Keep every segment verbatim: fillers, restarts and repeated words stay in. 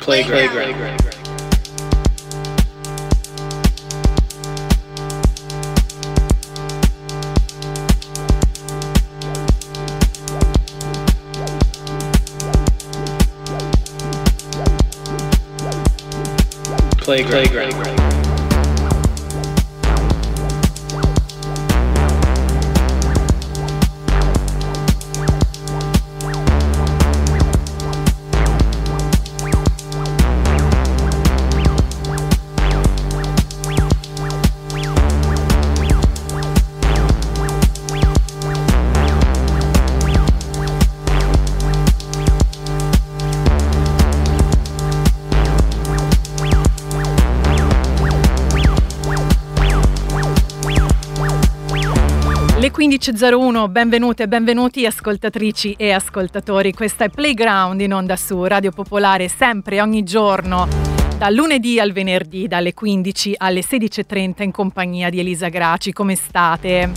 Playground. Playground. Playground. Playground. quindici e zero uno, benvenute e benvenuti ascoltatrici e ascoltatori. Questa è Playground in onda su Radio Popolare, sempre ogni giorno, dal lunedì al venerdì, dalle quindici alle sedici e trenta, in compagnia di Elisa Graci. Come state?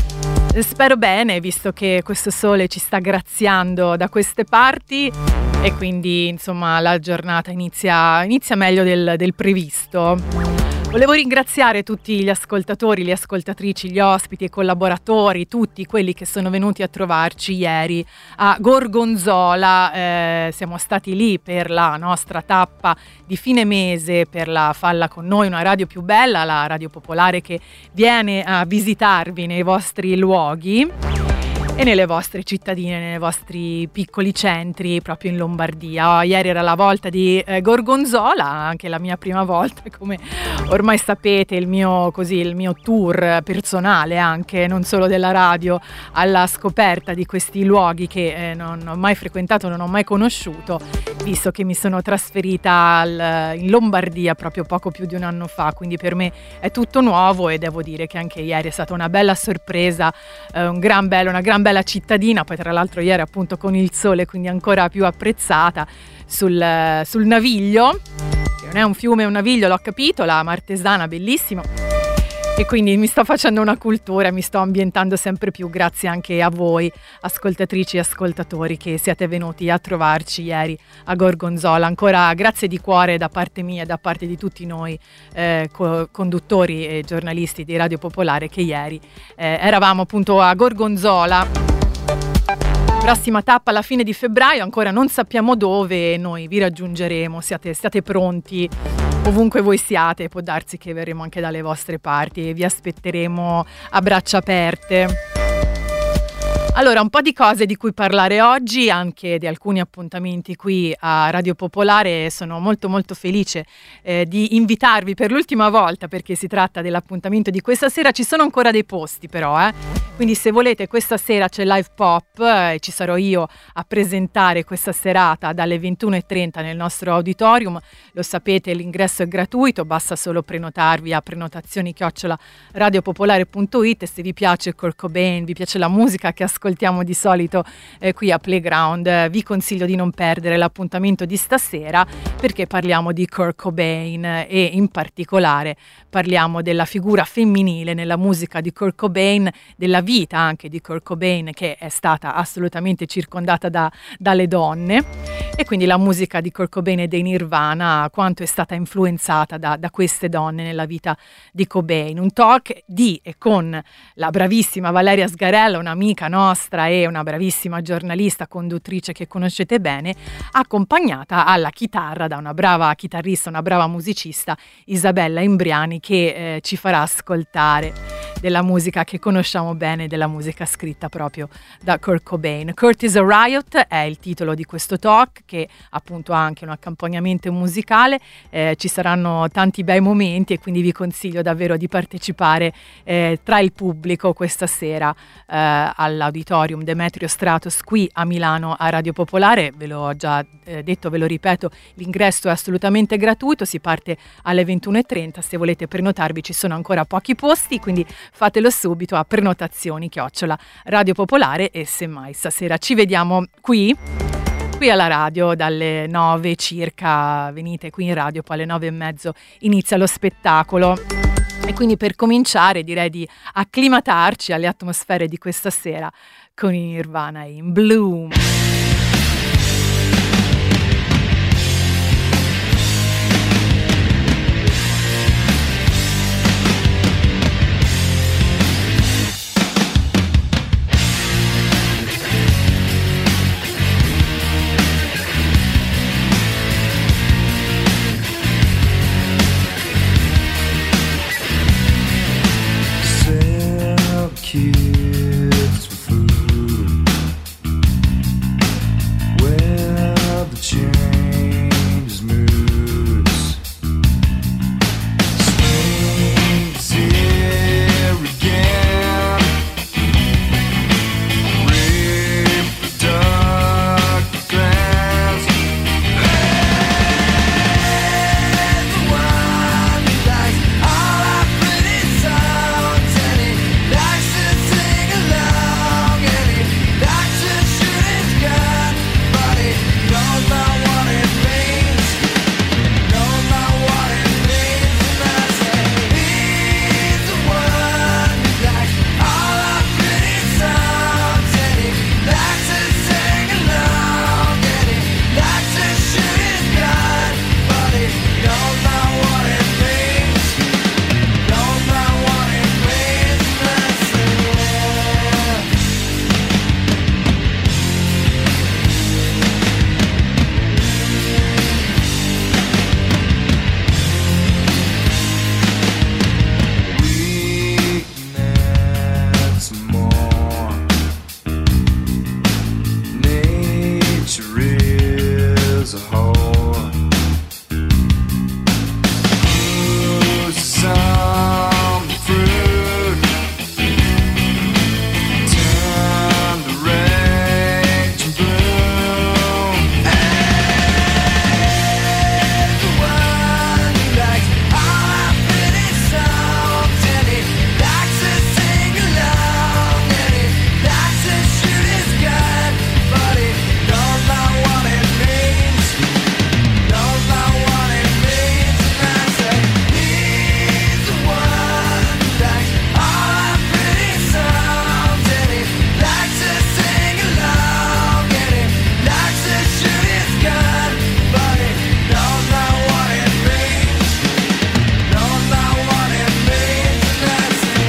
Spero bene, visto che questo sole ci sta graziando da queste parti e quindi insomma la giornata inizia, inizia meglio del, del previsto. Volevo ringraziare tutti gli ascoltatori, le ascoltatrici, gli ospiti e collaboratori, tutti quelli che sono venuti a trovarci ieri a Gorgonzola. Eh, siamo stati lì per la nostra tappa di fine mese per la Falla con noi, una radio più bella, la Radio Popolare che viene a visitarvi nei vostri luoghi e nelle vostre cittadine, nei vostri piccoli centri, proprio in Lombardia. Oh, ieri era la volta di eh, Gorgonzola, anche la mia prima volta, come ormai sapete, il mio, così, il mio tour personale, anche non solo della radio, alla scoperta di questi luoghi che eh, non ho mai frequentato, non ho mai conosciuto, visto che mi sono trasferita al, in Lombardia proprio poco più di un anno fa, quindi per me è tutto nuovo e devo dire che anche ieri è stata una bella sorpresa, eh, un gran bello, una gran bella la cittadina, poi tra l'altro ieri appunto con il sole, quindi ancora più apprezzata, sul, sul Naviglio, che non è un fiume, è un naviglio, l'ho capito, la Martesana, bellissimo, e quindi mi sto facendo una cultura, mi sto ambientando sempre più, grazie anche a voi ascoltatrici e ascoltatori che siete venuti a trovarci ieri a Gorgonzola. Ancora grazie di cuore da parte mia e da parte di tutti noi eh, co- conduttori e giornalisti di Radio Popolare che ieri eh, eravamo appunto a Gorgonzola. Prossima tappa alla fine di febbraio, ancora non sappiamo dove, noi vi raggiungeremo, siate, siate pronti ovunque voi siate, può darsi che verremo anche dalle vostre parti e vi aspetteremo a braccia aperte. Allora, un po' di cose di cui parlare oggi, anche di alcuni appuntamenti qui a Radio Popolare. Sono molto molto felice eh, di invitarvi per l'ultima volta, perché si tratta dell'appuntamento di questa sera. Ci sono ancora dei posti però, eh. Quindi se volete, questa sera c'è Live Pop e eh, ci sarò io a presentare questa serata dalle ventuno e trenta nel nostro auditorium. Lo sapete, l'ingresso è gratuito, basta solo prenotarvi a prenotazioni chiocciola radiopopolare punto it. E se vi piace Kurt Cobain, vi piace la musica che ascoltiamo di solito eh, qui a Playground, eh, vi consiglio di non perdere l'appuntamento di stasera, perché parliamo di Kurt Cobain e in particolare parliamo della figura femminile nella musica di Kurt Cobain, della vita anche di Kurt Cobain, che è stata assolutamente circondata da, dalle donne, e quindi la musica di Kurt Cobain e dei Nirvana, quanto è stata influenzata da, da queste donne nella vita di Cobain. Un talk di e con la bravissima Valeria Sgarella, un'amica nostra e una bravissima giornalista, conduttrice che conoscete bene, accompagnata alla chitarra da una brava chitarrista, una brava musicista, Isabella Imbriani, che eh, ci farà ascoltare della musica che conosciamo bene, della musica scritta proprio da Kurt Cobain. Kurt is a Riot è il titolo di questo talk, che appunto ha anche un accompagnamento musicale. Eh, ci saranno tanti bei momenti e quindi vi consiglio davvero di partecipare eh, tra il pubblico questa sera eh, all'Auditorium Demetrio Stratos qui a Milano a Radio Popolare. Ve l'ho già eh, detto, ve lo ripeto, l'ingresso è assolutamente gratuito, si parte alle ventuno e trenta. Se volete prenotarvi ci sono ancora pochi posti, quindi fatelo subito a prenotazioni chiocciola Radio Popolare. E semmai stasera ci vediamo qui qui alla radio dalle nove circa, venite qui in radio, poi alle nove e mezzo inizia lo spettacolo. E quindi per cominciare direi di acclimatarci alle atmosfere di questa sera con i Nirvana in Bloom. nature is a whore. Ooh, some fruit turn to rage and bloom. Everyone likes all our pretty songs, and he likes to sing along, and he likes to shoot his gun, but he don't know what it means, don't know what it means. And I say, he's the one who likes all our pretty songs, and he likes to sing along, and he likes to shoot his gun, but he don't know what it means, don't know what it means. And I say,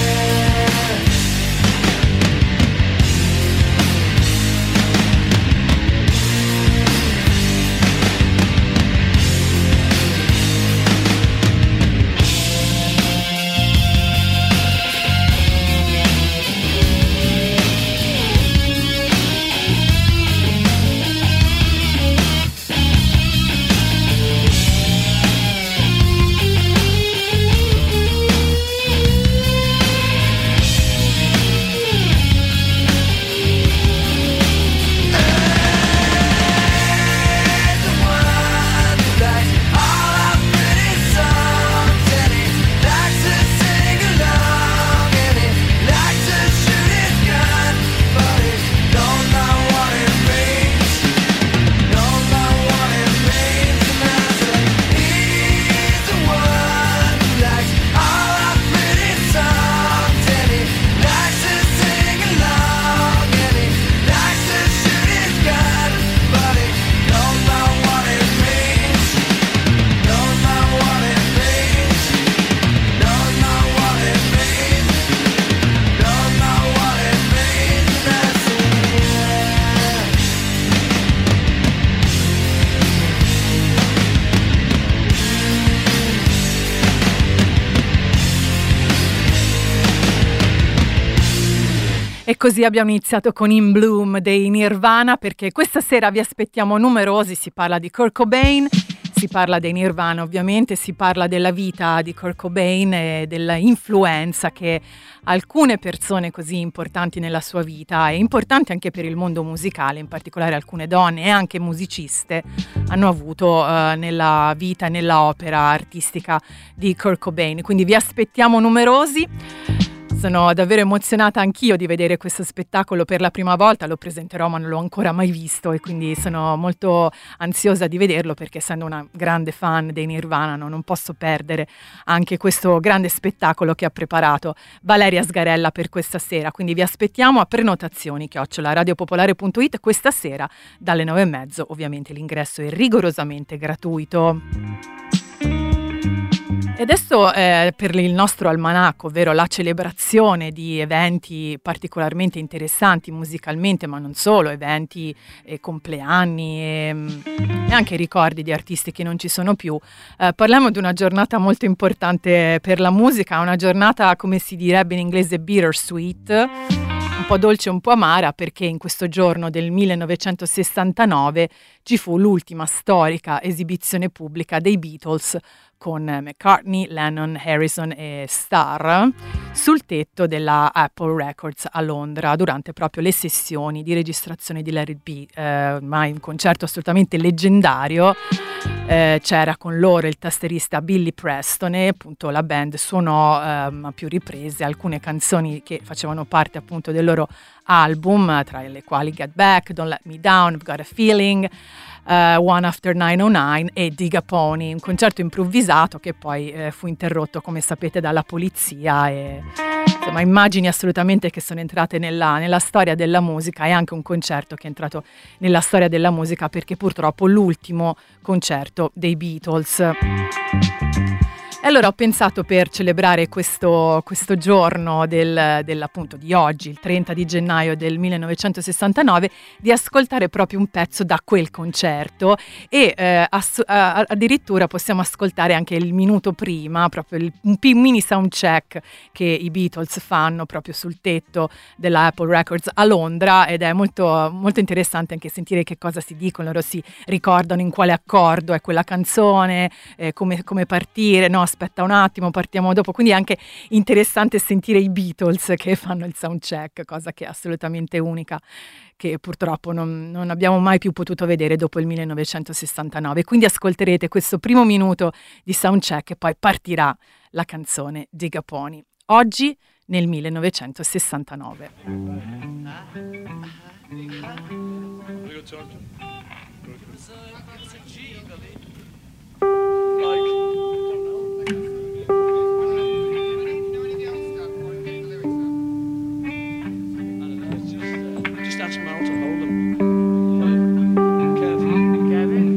E così abbiamo iniziato con In Bloom dei Nirvana, perché questa sera vi aspettiamo numerosi. Si parla di Kurt Cobain, si parla dei Nirvana ovviamente, si parla della vita di Kurt Cobain e dell'influenza che alcune persone così importanti nella sua vita e importanti anche per il mondo musicale, in particolare alcune donne e anche musiciste, hanno avuto uh, nella vita e nella opera artistica di Kurt Cobain. Quindi vi aspettiamo numerosi. Sono davvero emozionata anch'io di vedere questo spettacolo per la prima volta, lo presenterò ma non l'ho ancora mai visto e quindi sono molto ansiosa di vederlo, perché essendo una grande fan dei Nirvana no, non posso perdere anche questo grande spettacolo che ha preparato Valeria Sgarella per questa sera. Quindi vi aspettiamo a prenotazioni chiocciola radiopopolare punto it questa sera dalle nove e mezzo. Ovviamente l'ingresso è rigorosamente gratuito. E adesso eh, per il nostro almanacco, ovvero la celebrazione di eventi particolarmente interessanti musicalmente, ma non solo, eventi, eh, compleanni e, e anche ricordi di artisti che non ci sono più, eh, parliamo di una giornata molto importante per la musica, una giornata, come si direbbe in inglese, bittersweet, un po' dolce e un po' amara, perché in questo giorno del millenovecentosessantanove ci fu l'ultima storica esibizione pubblica dei Beatles con McCartney, Lennon, Harrison e Starr sul tetto della Apple Records a Londra durante proprio le sessioni di registrazione di Let It Be, eh, ma un concerto assolutamente leggendario. Eh, c'era con loro il tastierista Billy Preston e appunto la band suonò eh, a più riprese alcune canzoni che facevano parte appunto del loro album, tra le quali Get Back, Don't Let Me Down, I've Got a Feeling, Uh, One After nove oh nove e Dig a Pony, un concerto improvvisato che poi eh, fu interrotto, come sapete, dalla polizia e insomma immagini assolutamente che sono entrate nella, nella storia della musica, e anche un concerto che è entrato nella storia della musica perché purtroppo l'ultimo concerto dei Beatles. E allora ho pensato, per celebrare questo, questo giorno del, del, appunto di oggi, il trenta di gennaio del millenovecentosessantanove, di ascoltare proprio un pezzo da quel concerto e eh, ass- a- addirittura possiamo ascoltare anche il minuto prima, proprio il, un p- mini soundcheck che i Beatles fanno proprio sul tetto della Apple Records a Londra, ed è molto, molto interessante anche sentire che cosa si dicono, loro si ricordano in quale accordo è quella canzone, eh, come, come partire, no? Aspetta un attimo, partiamo dopo, quindi è anche interessante sentire i Beatles che fanno il soundcheck, cosa che è assolutamente unica, che purtroppo non, non abbiamo mai più potuto vedere dopo il millenovecentosessantanove. Quindi ascolterete questo primo minuto di soundcheck e poi partirà la canzone Dig a Pony, oggi nel millenovecentosessantanove. Just ask Mal to hold them. Kevin. Kevin.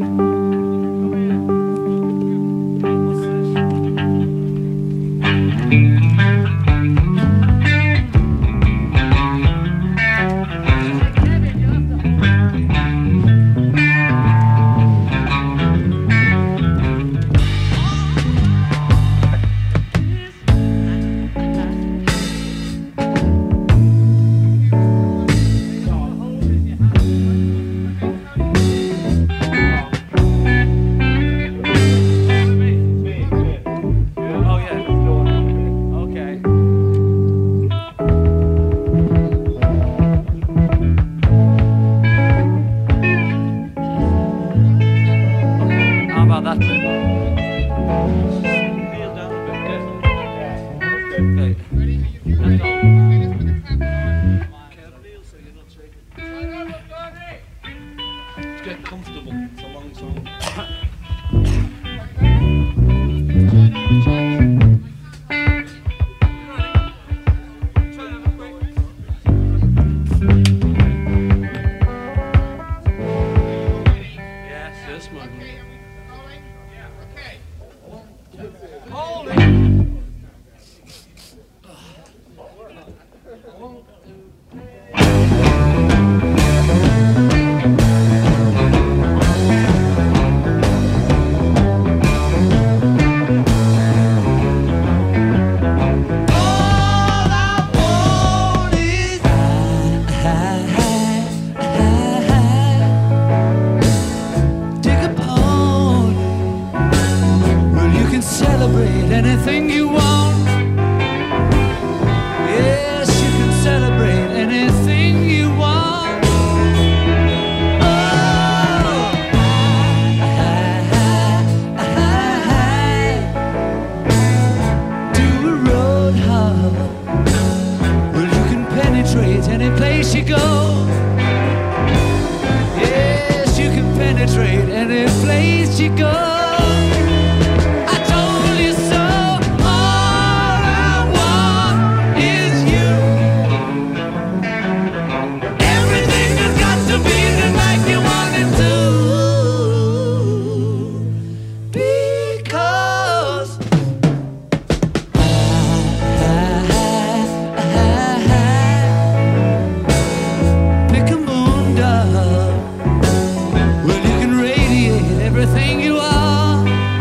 Well, you can radiate everything you are.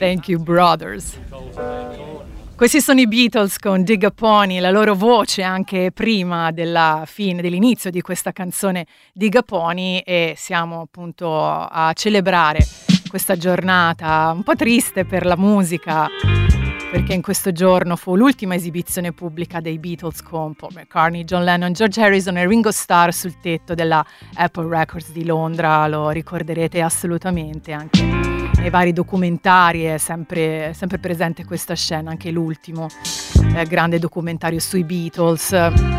Thank you, brothers. Questi sono i Beatles con Dig a Pony, la loro voce anche prima della fine, dell'inizio di questa canzone Dig a Pony, e siamo appunto a celebrare questa giornata un po' triste per la musica, perché in questo giorno fu l'ultima esibizione pubblica dei Beatles con Paul McCartney, John Lennon, George Harrison e Ringo Starr sul tetto della Apple Records di Londra. Lo ricorderete assolutamente, anche nei vari documentari è sempre, sempre presente questa scena, anche l'ultimo eh, grande documentario sui Beatles.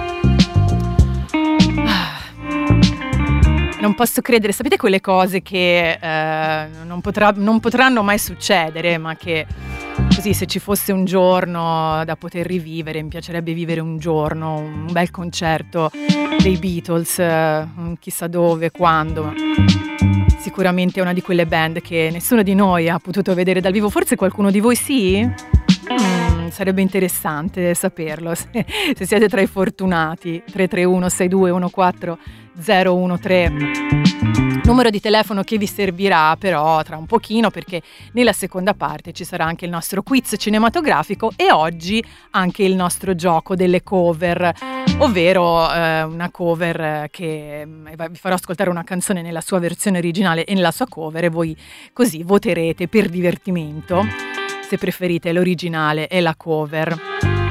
Non posso credere, sapete quelle cose che eh, non, potrà, non potranno mai succedere, ma che così, se ci fosse un giorno da poter rivivere, mi piacerebbe vivere un giorno, un bel concerto dei Beatles, eh, chissà dove, quando, ma sicuramente è una di quelle band che nessuno di noi ha potuto vedere dal vivo. Forse qualcuno di voi sì? Mm, sarebbe interessante saperlo, se, se siete tra i fortunati. Tre tre uno sei due uno quattro zero uno tre, numero di telefono che vi servirà però tra un pochino, perché nella seconda parte ci sarà anche il nostro quiz cinematografico e oggi anche il nostro gioco delle cover, ovvero eh, una cover che eh, vi farò ascoltare una canzone nella sua versione originale e nella sua cover, e voi così voterete per divertimento se preferite l'originale e la cover.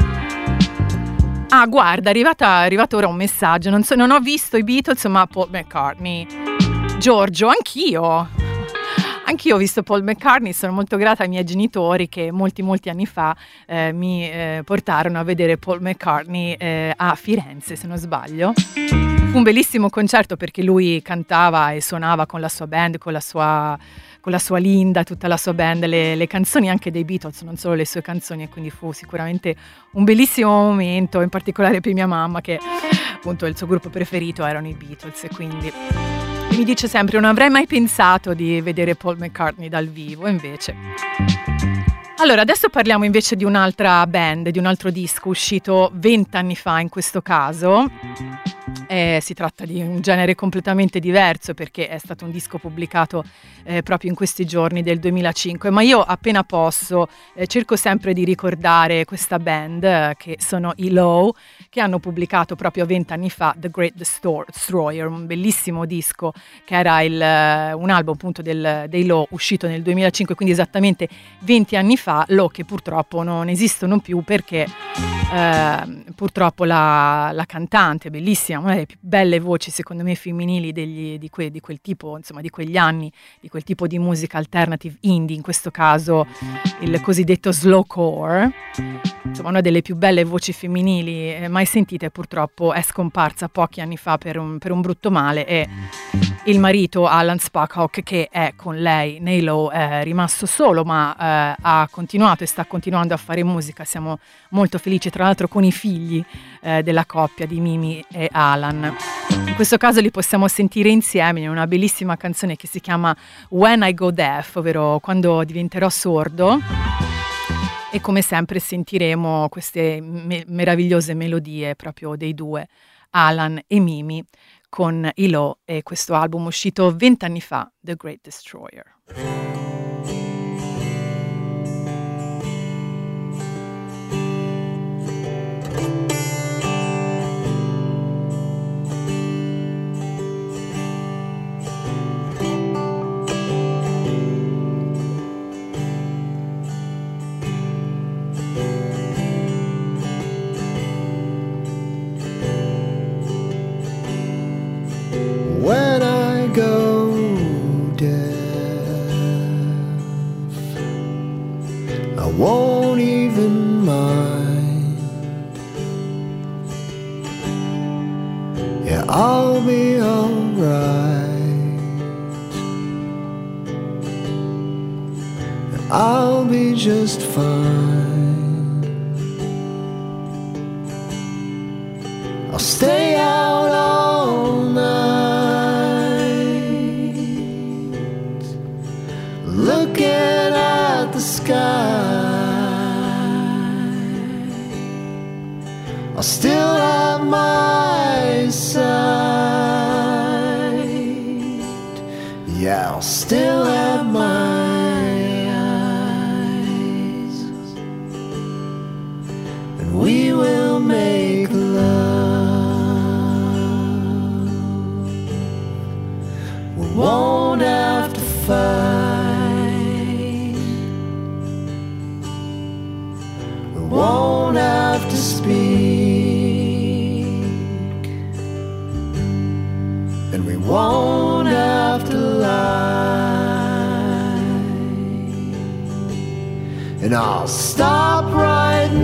Ah, guarda, è arrivata, è arrivato ora un messaggio. Non, so, non ho visto i Beatles, ma Paul McCartney. Giorgio, anch'io. Anch'io ho visto Paul McCartney. Sono molto grata ai miei genitori che molti, molti anni fa eh, mi eh, portarono a vedere Paul McCartney eh, a Firenze, se non sbaglio. Fu un bellissimo concerto perché lui cantava e suonava con la sua band, con la sua... con la sua Linda, tutta la sua band, le, le canzoni anche dei Beatles, non solo le sue canzoni, e quindi fu sicuramente un bellissimo momento, in particolare per mia mamma, che appunto il suo gruppo preferito erano i Beatles, e quindi mi dice sempre: non avrei mai pensato di vedere Paul McCartney dal vivo, invece. Allora, adesso parliamo invece di un'altra band, di un altro disco uscito vent'anni fa in questo caso. Eh, si tratta di un genere completamente diverso, perché è stato un disco pubblicato eh, proprio in questi giorni del duemilacinque, ma io appena posso eh, cerco sempre di ricordare questa band, eh, che sono i Low, che hanno pubblicato proprio vent'anni fa The Great Destroyer, un bellissimo disco che era il, uh, un album appunto del, dei Low uscito nel duemilacinque, quindi esattamente venti anni fa. Low che purtroppo non esistono più perché uh, purtroppo la, la cantante, bellissima, una delle più belle voci secondo me femminili degli, di, que, di quel tipo, insomma di quegli anni, di quel tipo di musica alternative indie, in questo caso il cosiddetto slowcore, insomma una delle più belle voci femminili eh, mai sentite, purtroppo è scomparsa pochi anni fa per un, per un brutto male, e il marito Alan Spackhawk, che è con lei nei Low, è rimasto solo, ma eh, ha continuato e sta continuando a fare musica. Siamo molto felici, tra l'altro, con i figli eh, della coppia di Mimi e Alan. In questo caso li possiamo sentire insieme in una bellissima canzone che si chiama When I Go Deaf, ovvero quando diventerò sordo. E come sempre sentiremo queste me- meravigliose melodie proprio dei due, Alan e Mimi, con i Low e questo album uscito vent'anni fa, The Great Destroyer. When I go deaf, I won't even mind. Yeah, I'll be alright. I'll be just fine. I'll stay out all night, looking at the sky. I'll still have my sight. Yeah, I'll still have my eyes. and we will make love. We won't have to fight. We won't have to speak, and we won't have to lie. And I'll stop writing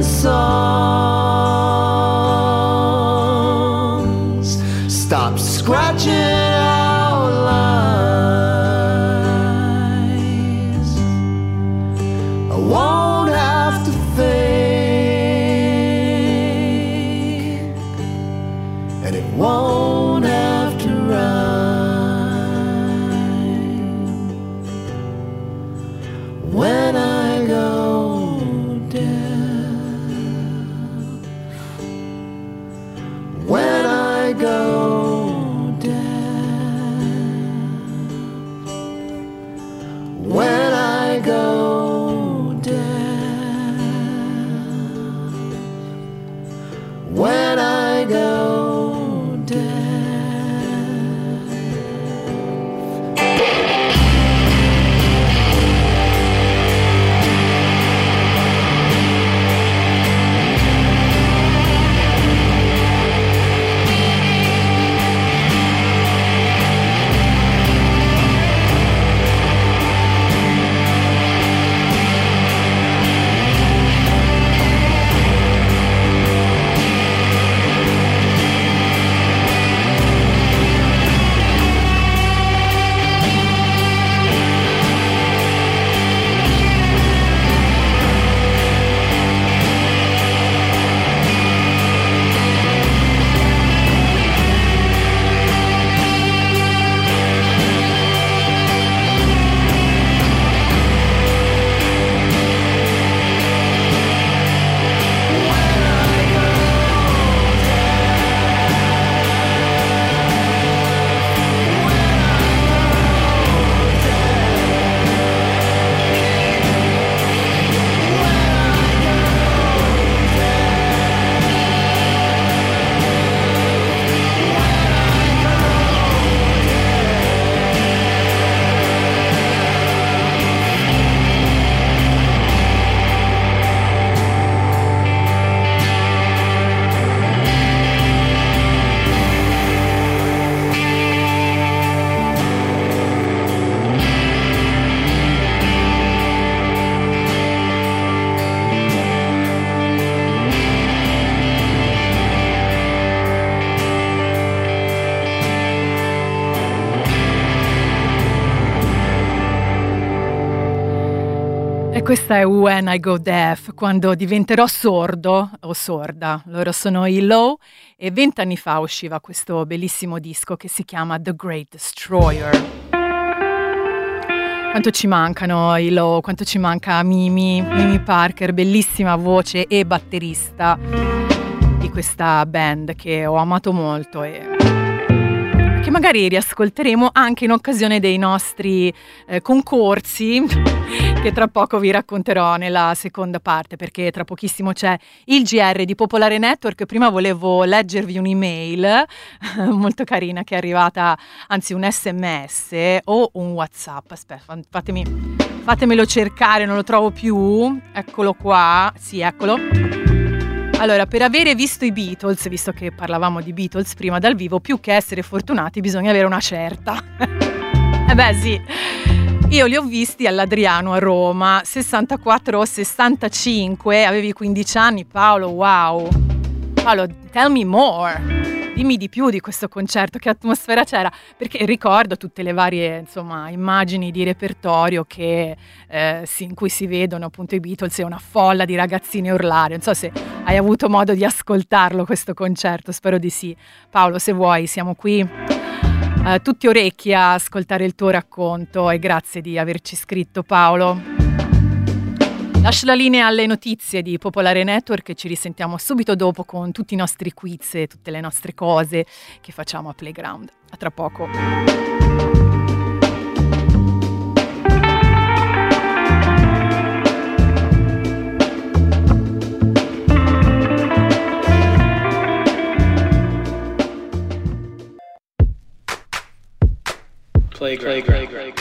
songs, stop scratching out lines. I won't have to think, and it won't have to rhyme. When I go down, when I go down, when I go down, when I go down. E questa è When I Go Deaf, quando diventerò sordo o sorda. Loro sono i Low e vent'anni fa usciva questo bellissimo disco che si chiama The Great Destroyer. Quanto ci mancano i Low, quanto ci manca Mimi, Mimi Parker, bellissima voce e batterista di questa band che ho amato molto e che magari riascolteremo anche in occasione dei nostri eh, concorsi che tra poco vi racconterò nella seconda parte, perché tra pochissimo c'è il G R di Popolare Network. Prima volevo leggervi un'email molto carina che è arrivata, anzi un sms o un WhatsApp. Aspetta, fatemi, fatemelo cercare, non lo trovo più. Eccolo qua, sì, eccolo. Allora, per avere visto i Beatles, visto che parlavamo di Beatles prima dal vivo, più che essere fortunati bisogna avere una certa. Eh beh sì, io li ho visti all'Adriano a Roma, sessantaquattro o sessantacinque, avevi quindici anni Paolo, wow. Paolo, tell me more. Dimmi di più di questo concerto, che atmosfera c'era, perché ricordo tutte le varie, insomma, immagini di repertorio che, eh, sì, in cui si vedono appunto i Beatles e una folla di ragazzine urlare. Non so se hai avuto modo di ascoltarlo questo concerto, spero di sì. Paolo, se vuoi, siamo qui eh, tutti orecchi a ascoltare il tuo racconto e grazie di averci scritto, Paolo. Lascio la linea alle notizie di Popolare Network e ci risentiamo subito dopo con tutti i nostri quiz e tutte le nostre cose che facciamo a Playground. A tra poco. Playground. Playground.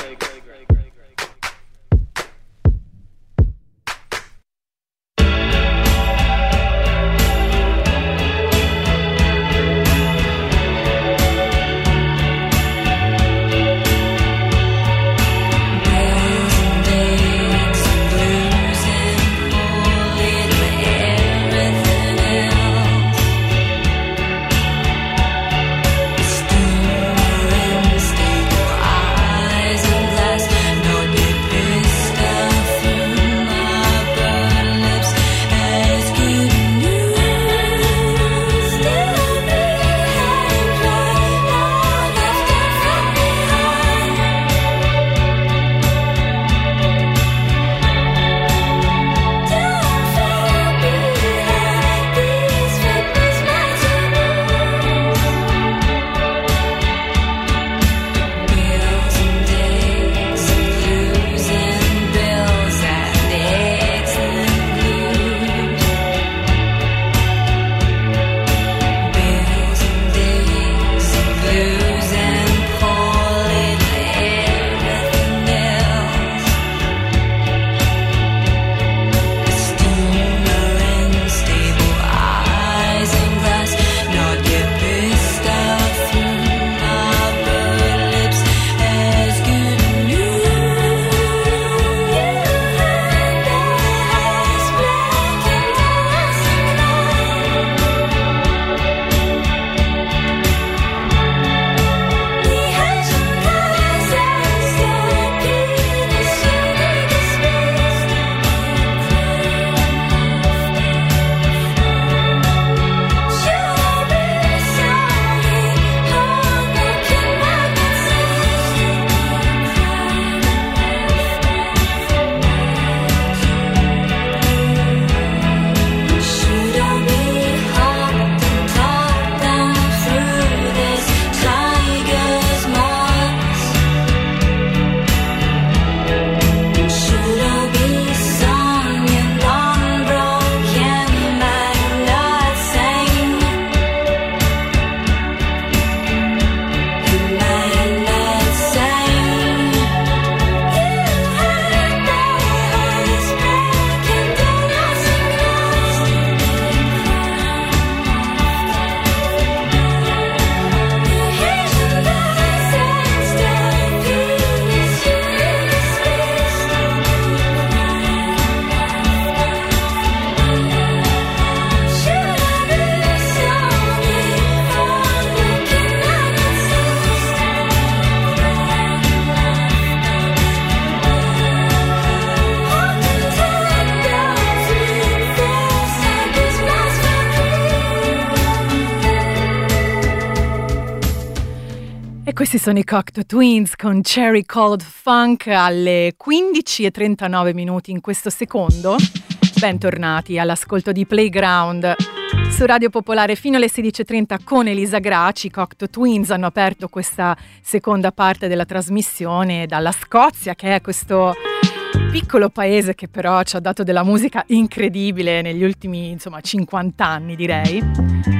E questi sono i Cocteau Twins con Cherry Cold Funk alle quindici e trentanove minuti in questo secondo. Bentornati all'ascolto di Playground su Radio Popolare fino alle sedici e trenta con Elisa Graci. I Cocteau Twins hanno aperto questa seconda parte della trasmissione dalla Scozia, che è questo piccolo paese che però ci ha dato della musica incredibile negli ultimi, insomma, cinquanta anni, direi.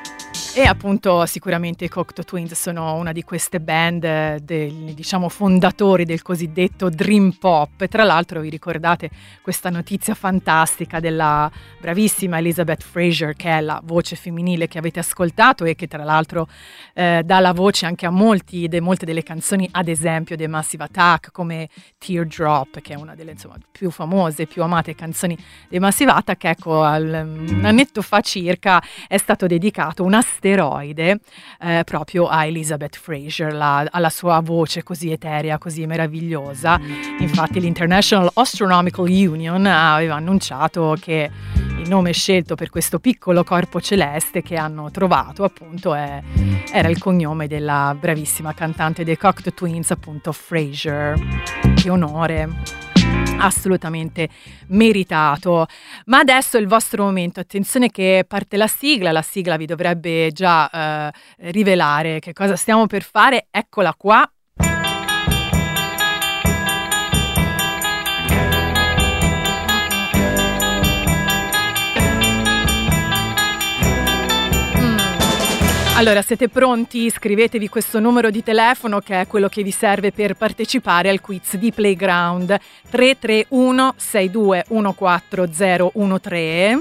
E appunto sicuramente i Cocteau Twins sono una di queste band dei, diciamo, fondatori del cosiddetto Dream Pop. E tra l'altro vi ricordate questa notizia fantastica della bravissima Elizabeth Fraser, che è la voce femminile che avete ascoltato e che tra l'altro eh, dà la voce anche a molti, de, molte delle canzoni, ad esempio dei Massive Attack, come Teardrop, che è una delle, insomma, più famose, più amate canzoni dei Massive Attack. Ecco, al, un annetto fa circa è stato dedicato un asteroide eh, proprio a Elizabeth Fraser, la, alla sua voce così eterea, così meravigliosa. Infatti l'International Astronomical Union aveva annunciato che il nome scelto per questo piccolo corpo celeste che hanno trovato appunto è, era il cognome della bravissima cantante dei Cocteau Twins, appunto Fraser. Che onore, assolutamente meritato. Ma adesso è il vostro momento, attenzione che parte la sigla, la sigla vi dovrebbe già eh, rivelare che cosa stiamo per fare, eccola qua. Allora, siete pronti? Scrivetevi questo numero di telefono che è quello che vi serve per partecipare al quiz di Playground. tre tre uno sei due uno quattro zero uno tre.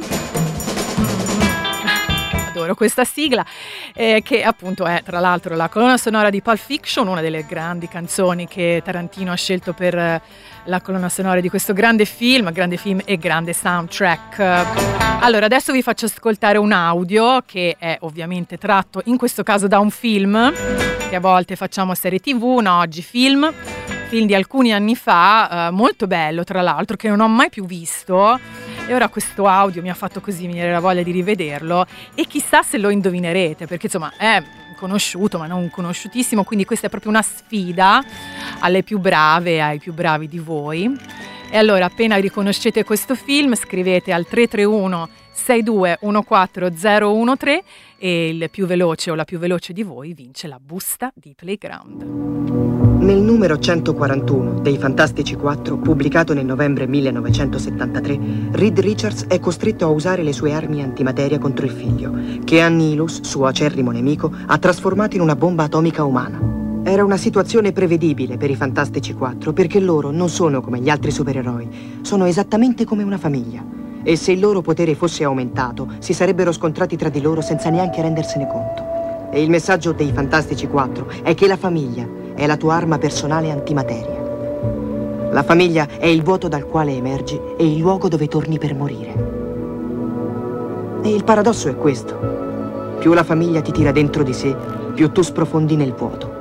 Adoro questa sigla, eh, che appunto è tra l'altro la colonna sonora di Pulp Fiction, una delle grandi canzoni che Tarantino ha scelto per eh, la colonna sonora di questo grande film, grande film e grande soundtrack. Allora, adesso vi faccio ascoltare un audio che è ovviamente tratto in questo caso da un film, che a volte facciamo serie tv, no, oggi film, film di alcuni anni fa, eh, molto bello tra l'altro, che non ho mai più visto. E ora questo audio mi ha fatto così venire la voglia di rivederlo e chissà se lo indovinerete, perché insomma è conosciuto ma non conosciutissimo, quindi questa è proprio una sfida alle più brave e ai più bravi di voi. E allora appena riconoscete questo film scrivete al tre tre uno sei due uno quattro zero uno tre e il più veloce o la più veloce di voi vince la busta di Playground. Nel numero centoquarantuno dei Fantastici quattro, pubblicato nel novembre millenovecentosettantatré, Reed Richards è costretto a usare le sue armi antimateria contro il figlio, che Annihilus, suo acerrimo nemico, ha trasformato in una bomba atomica umana. Era una situazione prevedibile per i Fantastici quattro, perché loro non sono come gli altri supereroi, sono esattamente come una famiglia. E se il loro potere fosse aumentato, si sarebbero scontrati tra di loro senza neanche rendersene conto. E il messaggio dei Fantastici quattro è che la famiglia è la tua arma personale antimateria. La famiglia è il vuoto dal quale emergi e il luogo dove torni per morire. E il paradosso è questo: più la famiglia ti tira dentro di sé, più tu sprofondi nel vuoto.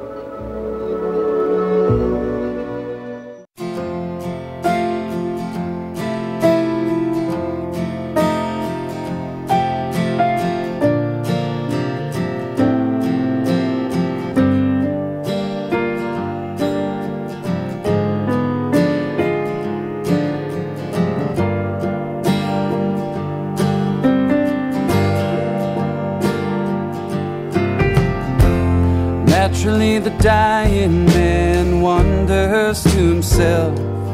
Naturally, the dying man wonders to himself,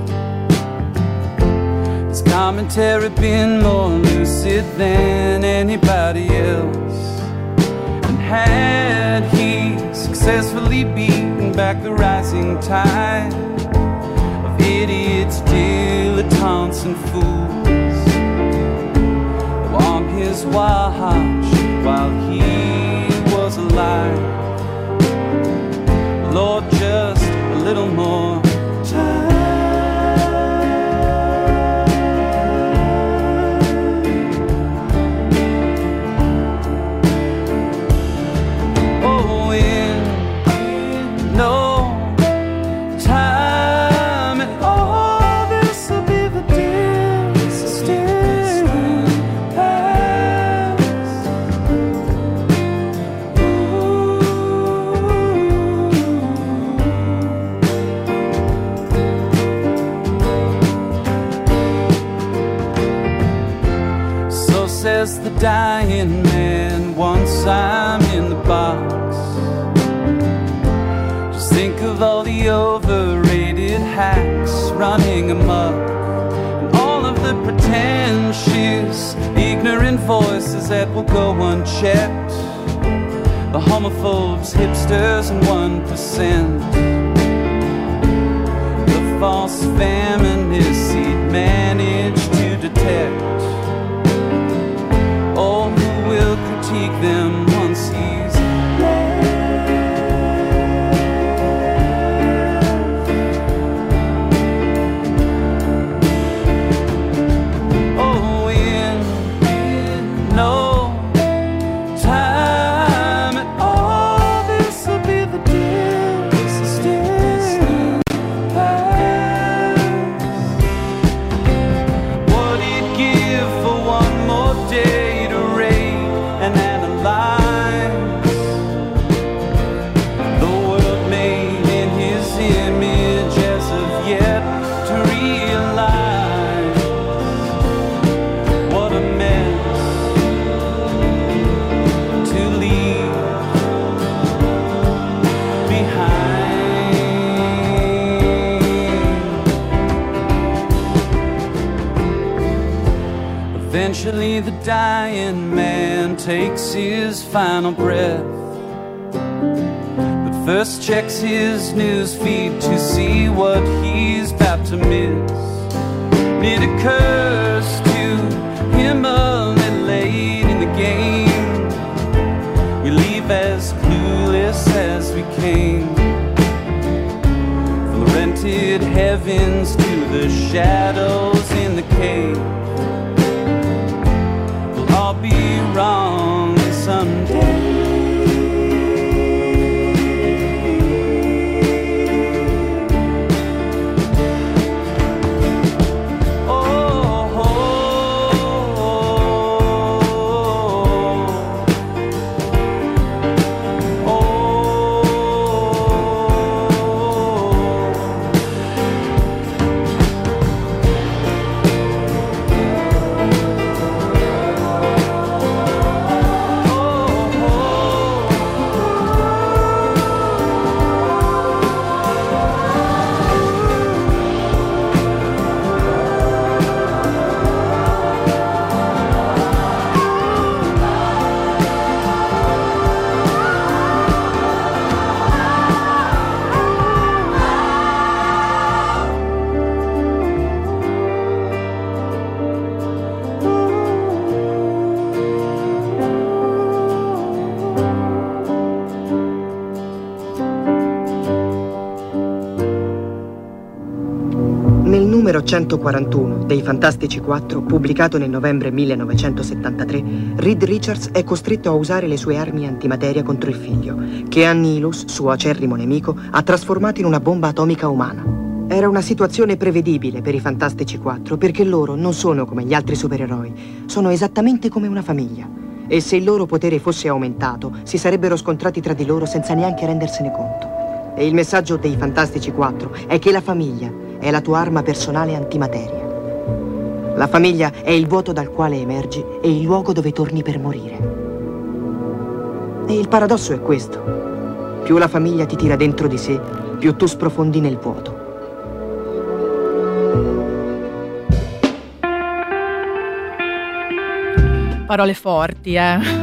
has commentary been more lucid than anybody else? And had he successfully beaten back the rising tide of idiots, dilettantes and fools who on his watch while he was alive? Lord, just a little more time. Oh, in no time at all, this will be the distant past. Says the dying man, once I'm in the box. Just think of all the overrated hacks running amok, and all of the pretentious, ignorant voices that will go unchecked, the homophobes, hipsters, and one percent, the false feminists he'd managed to detect. Oh, who will critique them once he's left? Oh, in, in no time at all, this will be the distant past. What he'd give for one more day and analyze the world made in his image, as of yet to realize what a mess to leave behind. Eventually the dying man takes his final breath, but first checks his news feed to see what he's about to miss. It occurs to him a little late in the game. We leave as clueless as we came, from the rented heavens to the shadows in the cave. We'll all be wrong someday. Numero centoquarantuno dei Fantastici quattro, pubblicato nel novembre millenovecentosettantatré, Reed Richards è costretto a usare le sue armi antimateria contro il figlio, che Annihilus, suo acerrimo nemico, ha trasformato in una bomba atomica umana. Era una situazione prevedibile per i Fantastici quattro, perché loro non sono come gli altri supereroi, sono esattamente come una famiglia. E se il loro potere fosse aumentato, si sarebbero scontrati tra di loro senza neanche rendersene conto. E il messaggio dei Fantastici quattro è che la famiglia è la tua arma personale antimateria. La famiglia è il vuoto dal quale emergi e il luogo dove torni per morire. E il paradosso è questo: più la famiglia ti tira dentro di sé, più tu sprofondi nel vuoto. Parole forti, eh.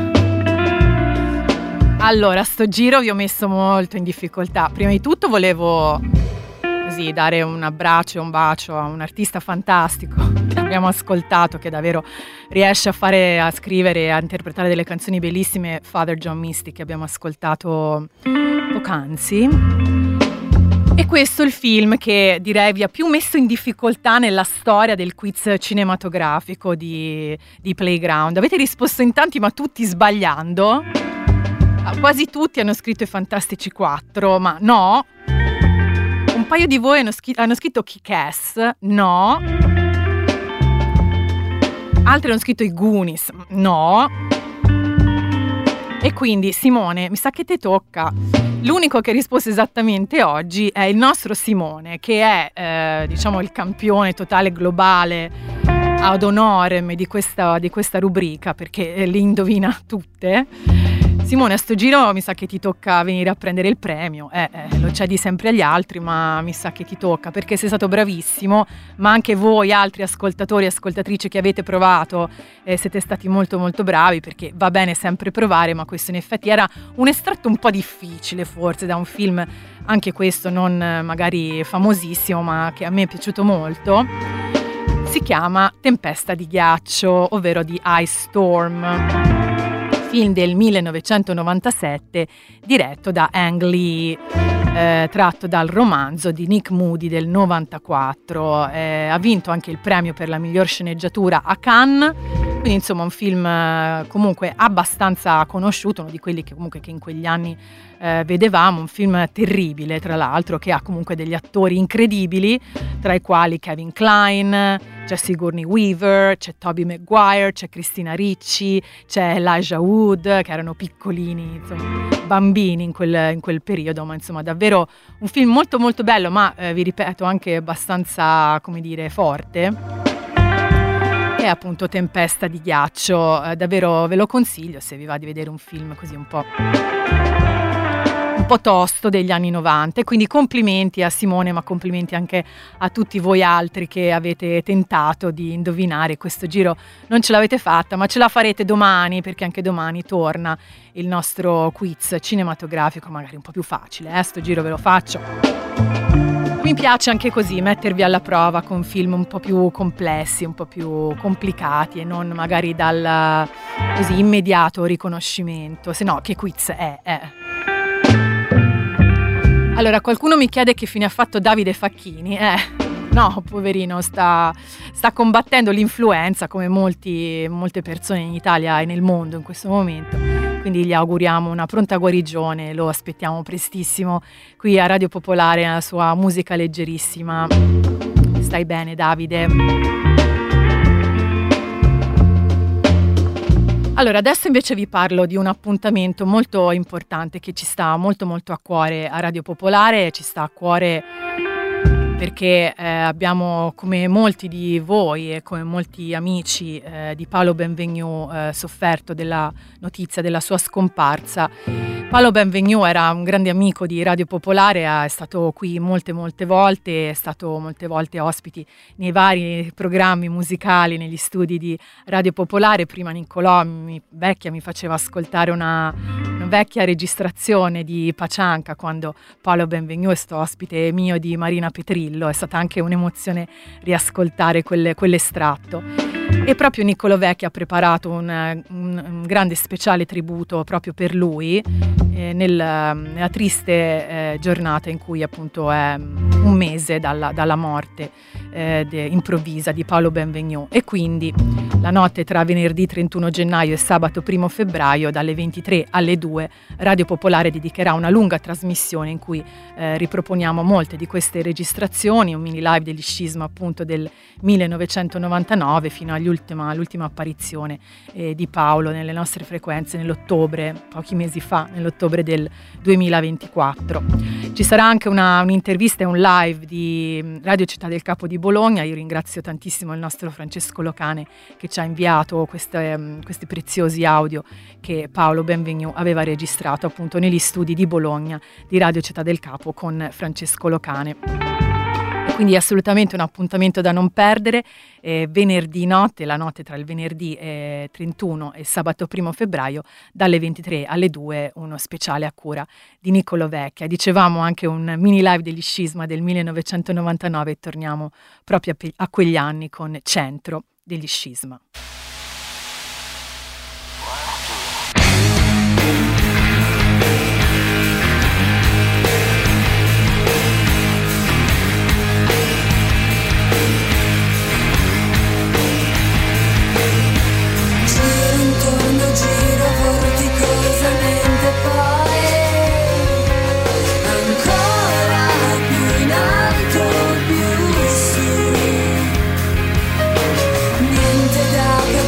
Allora, sto giro vi ho messo molto in difficoltà. Prima di tutto volevo così dare un abbraccio e un bacio a un artista fantastico che abbiamo ascoltato, che davvero riesce a fare, a scrivere e a interpretare delle canzoni bellissime, Father John Misty, che abbiamo ascoltato poc'anzi. E questo è il film che direi vi ha più messo in difficoltà nella storia del quiz cinematografico di, di Playground. Avete risposto in tanti, ma tutti sbagliando. Quasi tutti hanno scritto i Fantastici quattro, ma no. Un paio di voi hanno, scritto, hanno scritto Kick-Ass, no. Altri hanno scritto i Goonies, no. E quindi Simone, mi sa che te tocca. L'unico che ha risposto esattamente oggi è il nostro Simone, che è eh, diciamo il campione totale globale ad honorem di questa, di questa rubrica, perché le indovina tutte. Simone, a sto giro mi sa che ti tocca venire a prendere il premio, eh, eh, lo cedi sempre agli altri, ma mi sa che ti tocca, perché sei stato bravissimo, ma anche voi altri ascoltatori e ascoltatrici che avete provato eh, siete stati molto molto bravi, perché va bene sempre provare, ma questo in effetti era un estratto un po' difficile forse da un film, anche questo non eh, magari famosissimo, ma che a me è piaciuto molto. Si chiama Tempesta di ghiaccio, ovvero di Ice Storm. Film del millenovecentonovantasette diretto da Ang Lee, eh, tratto dal romanzo di Nick Moody del novantaquattro. Eh, ha vinto anche il premio per la miglior sceneggiatura a Cannes, quindi insomma un film eh, comunque abbastanza conosciuto, uno di quelli che comunque che in quegli anni eh, vedevamo, un film terribile tra l'altro, che ha comunque degli attori incredibili, tra i quali Kevin Kline, c'è Sigourney Weaver, c'è Tobey Maguire, c'è Christina Ricci, c'è Elijah Wood, che erano piccolini, insomma, bambini in quel, in quel periodo, ma insomma davvero un film molto molto bello, ma eh, vi ripeto anche abbastanza, come dire, forte. È appunto Tempesta di ghiaccio, eh, davvero ve lo consiglio se vi va di vedere un film così un po', un po' tosto degli anni novanta. E quindi complimenti a Simone, ma complimenti anche a tutti voi altri che avete tentato di indovinare. Questo giro non ce l'avete fatta, ma ce la farete domani, perché anche domani torna il nostro quiz cinematografico, magari un po' più facile, eh? Sto giro ve lo faccio. Mi piace anche così mettervi alla prova con film un po' più complessi, un po' più complicati e non magari dal così immediato riconoscimento, se no che quiz è? è. Allora, qualcuno mi chiede che fine ha fatto Davide Facchini. Eh, no, poverino, sta, sta combattendo l'influenza come molti, molte persone in Italia e nel mondo in questo momento. Quindi gli auguriamo una pronta guarigione, lo aspettiamo prestissimo qui a Radio Popolare nella sua musica leggerissima. Stai bene, Davide? Allora, adesso invece vi parlo di un appuntamento molto importante che ci sta molto molto a cuore a Radio Popolare, ci sta a cuore perché eh, abbiamo, come molti di voi e come molti amici eh, di Paolo Benvenu, eh, sofferto della notizia della sua scomparsa. Paolo Benvenu era un grande amico di Radio Popolare, è stato qui molte molte volte, è stato molte volte ospiti nei vari programmi musicali, negli studi di Radio Popolare. Prima Niccolò mi, vecchia mi faceva ascoltare una, una vecchia registrazione di Pacianca quando Paolo Benvenu è stato ospite mio di Marina Petrillo. È stata anche un'emozione riascoltare quelle, quell'estratto. E proprio Niccolò Vecchi ha preparato un, un, un grande speciale tributo proprio per lui eh, nel, nella triste eh, giornata in cui appunto è un mese dalla, dalla morte eh, de, improvvisa di Paolo Benvenu. E quindi la notte tra venerdì trentuno gennaio e sabato primo febbraio dalle ventitré alle due Radio Popolare dedicherà una lunga trasmissione in cui eh, riproponiamo molte di queste registrazioni, un mini live degli Scisma appunto del millenovecentonovantanove fino all'ultima, all'ultima apparizione eh, di Paolo nelle nostre frequenze nell'ottobre, pochi mesi fa, nell'ottobre del duemilaventiquattro. Ci sarà anche una, un'intervista e un live di Radio Città del Capo di Bologna. Io ringrazio tantissimo il nostro Francesco Locane che ci ha inviato queste, questi preziosi audio che Paolo Benvenu aveva registrato appunto negli studi di Bologna di Radio Città del Capo con Francesco Locane. Quindi assolutamente un appuntamento da non perdere, eh, venerdì notte, la notte tra il venerdì eh, trentuno e sabato primo febbraio, dalle ventitré alle due, uno speciale a cura di Niccolò Vecchia. Dicevamo anche un mini live degli Scisma del millenovecentonovantanove e torniamo proprio a, pe- a quegli anni con Centro degli Scisma. Giro vorticosamente poi ancora più in alto, più su, niente da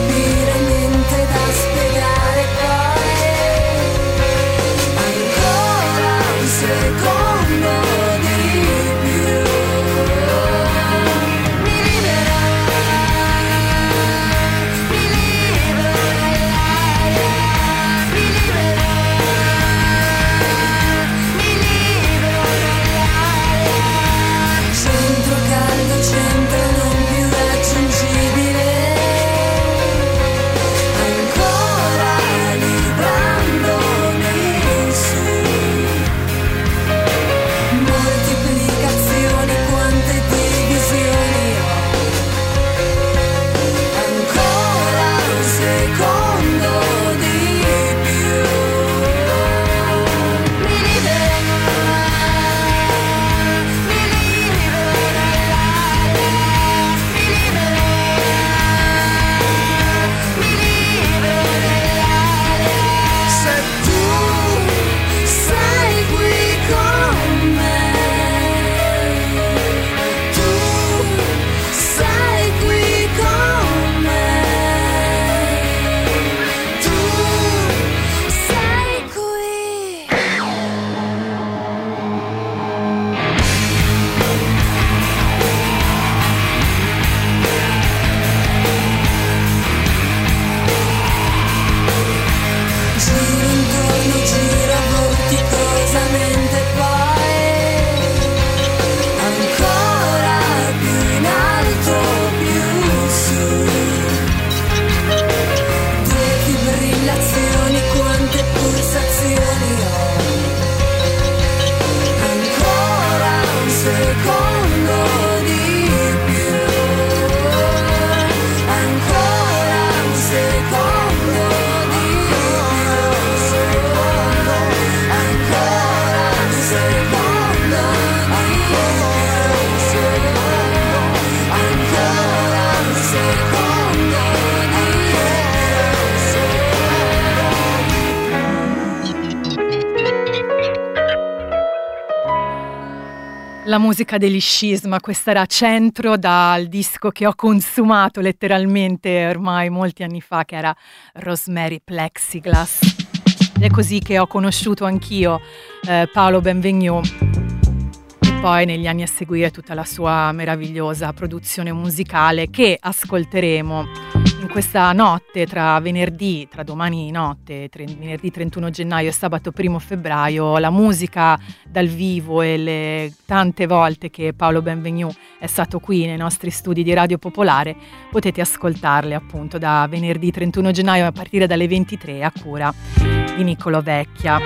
La musica degli Schisma, questa era Centro, dal disco che ho consumato letteralmente ormai molti anni fa, che era Rosemary Plexiglass. Ed è così che ho conosciuto anch'io eh, Paolo Benvenu, e poi negli anni a seguire tutta la sua meravigliosa produzione musicale che ascolteremo in questa notte tra venerdì, tra domani notte, tre, venerdì trentuno gennaio e sabato primo febbraio. La musica dal vivo e le tante volte che Paolo Benvenu è stato qui nei nostri studi di Radio Popolare potete ascoltarle appunto da venerdì trentuno gennaio a partire dalle ventitré a cura di Niccolo Vecchia.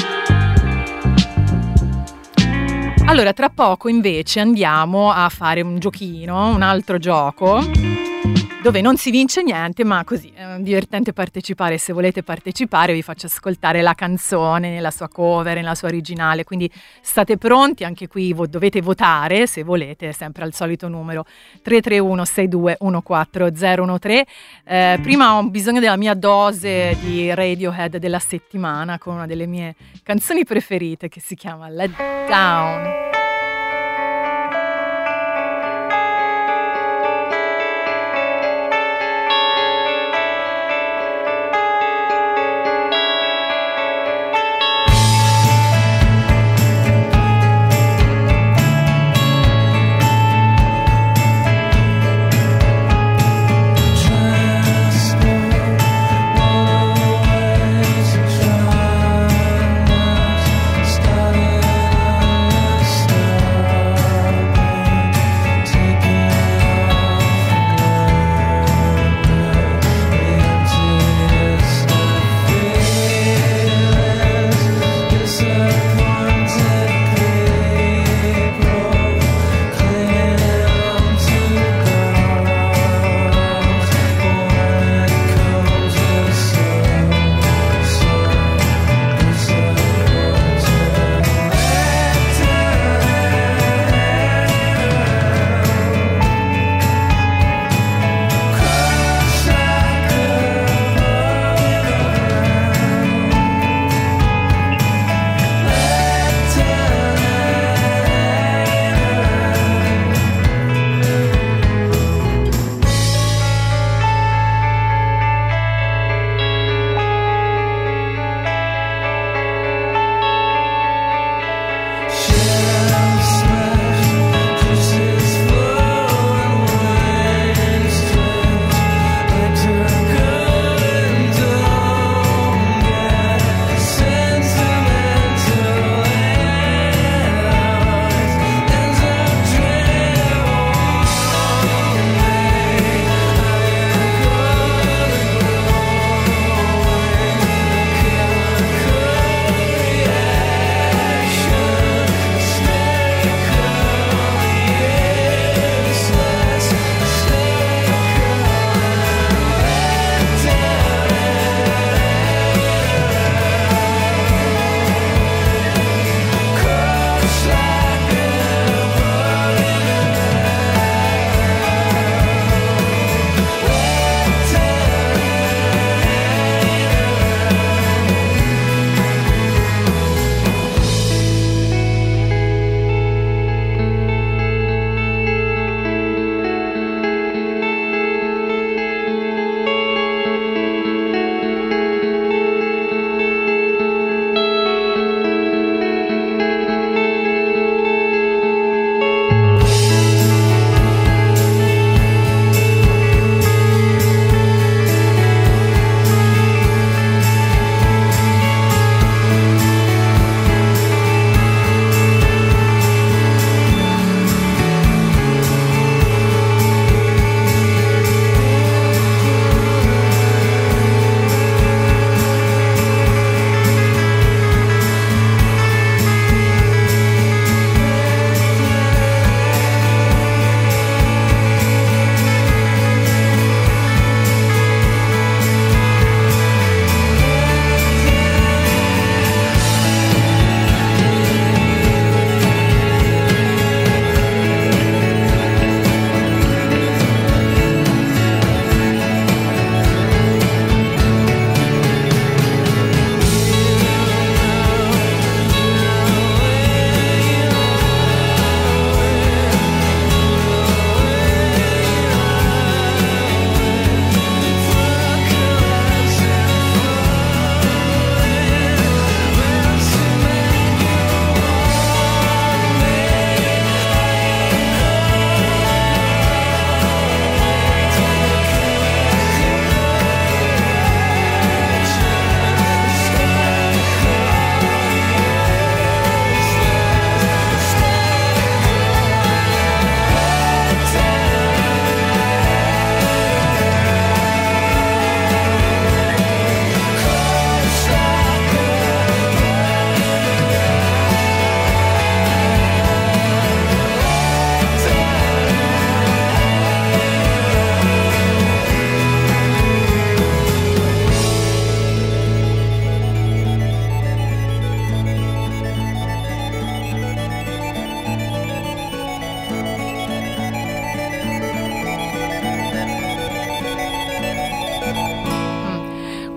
Allora, tra poco invece andiamo a fare un giochino, un altro gioco, dove non si vince niente, ma così è divertente partecipare. Se volete partecipare vi faccio ascoltare la canzone nella sua cover, nella sua originale, quindi state pronti. Anche qui vo- dovete votare se volete, sempre al solito numero tre tre uno sei due uno quattro zero uno tre. Eh, prima ho bisogno della mia dose di Radiohead della settimana con una delle mie canzoni preferite che si chiama Let Down. Started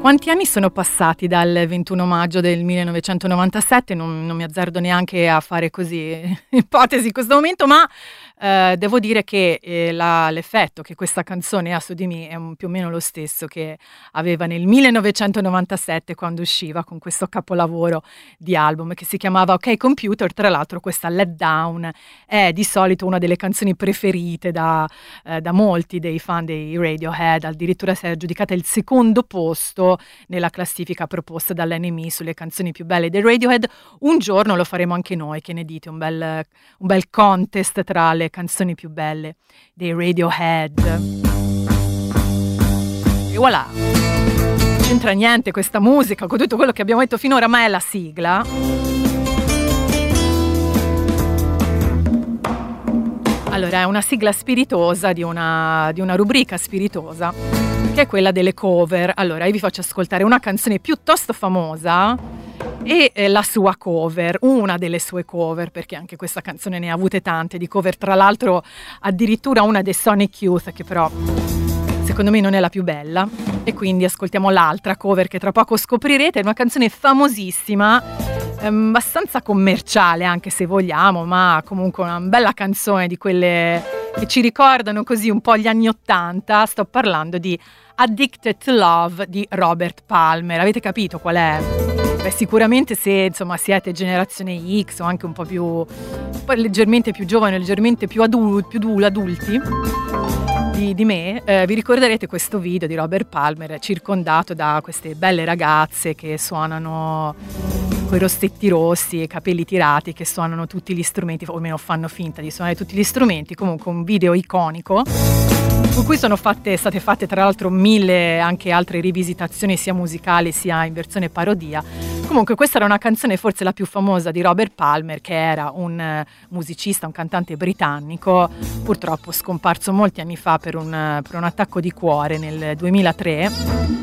Quanti anni sono passati dal ventuno maggio del millenovecentonovantasette? Non, non mi azzardo neanche a fare così ipotesi in questo momento, ma eh, devo dire che eh, la, l'effetto che questa canzone ha su di me è un, più o meno lo stesso che aveva nel millenovecentonovantasette, quando usciva con questo capolavoro di album che si chiamava OK Computer. Tra l'altro questa Let Down è di solito una delle canzoni preferite da, eh, da molti dei fan dei Radiohead, addirittura si è aggiudicata il secondo posto nella classifica proposta dall'N M E sulle canzoni più belle dei Radiohead. Un giorno lo faremo anche noi, che ne dite? Un bel, un bel contest tra le canzoni più belle dei Radiohead. E voilà, non c'entra niente questa musica con tutto quello che abbiamo detto finora, ma è la sigla. Allora, è una sigla spiritosa di una, di una rubrica spiritosa, che è quella delle cover. Allora, io vi faccio ascoltare una canzone piuttosto famosa e eh, la sua cover, una delle sue cover, perché anche questa canzone ne ha avute tante di cover, tra l'altro addirittura una dei Sonic Youth, che però secondo me non è la più bella, e quindi ascoltiamo l'altra cover che tra poco scoprirete. È una canzone famosissima, ehm, abbastanza commerciale anche se vogliamo, ma comunque una bella canzone di quelle che ci ricordano così un po' gli anni ottanta. Sto parlando di Addicted to Love di Robert Palmer. Avete capito qual è? Beh, sicuramente se insomma siete generazione X o anche un po' più poi leggermente più giovani, leggermente più, adul- più adul- adulti di, di me, eh, vi ricorderete questo video di Robert Palmer circondato da queste belle ragazze che suonano coi rossetti rossi e capelli tirati, che suonano tutti gli strumenti, o almeno fanno finta di suonare tutti gli strumenti. Comunque un video iconico con cui sono fatte, state fatte tra l'altro mille anche altre rivisitazioni, sia musicali sia in versione parodia. Comunque questa era una canzone forse la più famosa di Robert Palmer, che era un musicista, un cantante britannico, purtroppo scomparso molti anni fa per un, per un attacco di cuore nel duemilatré.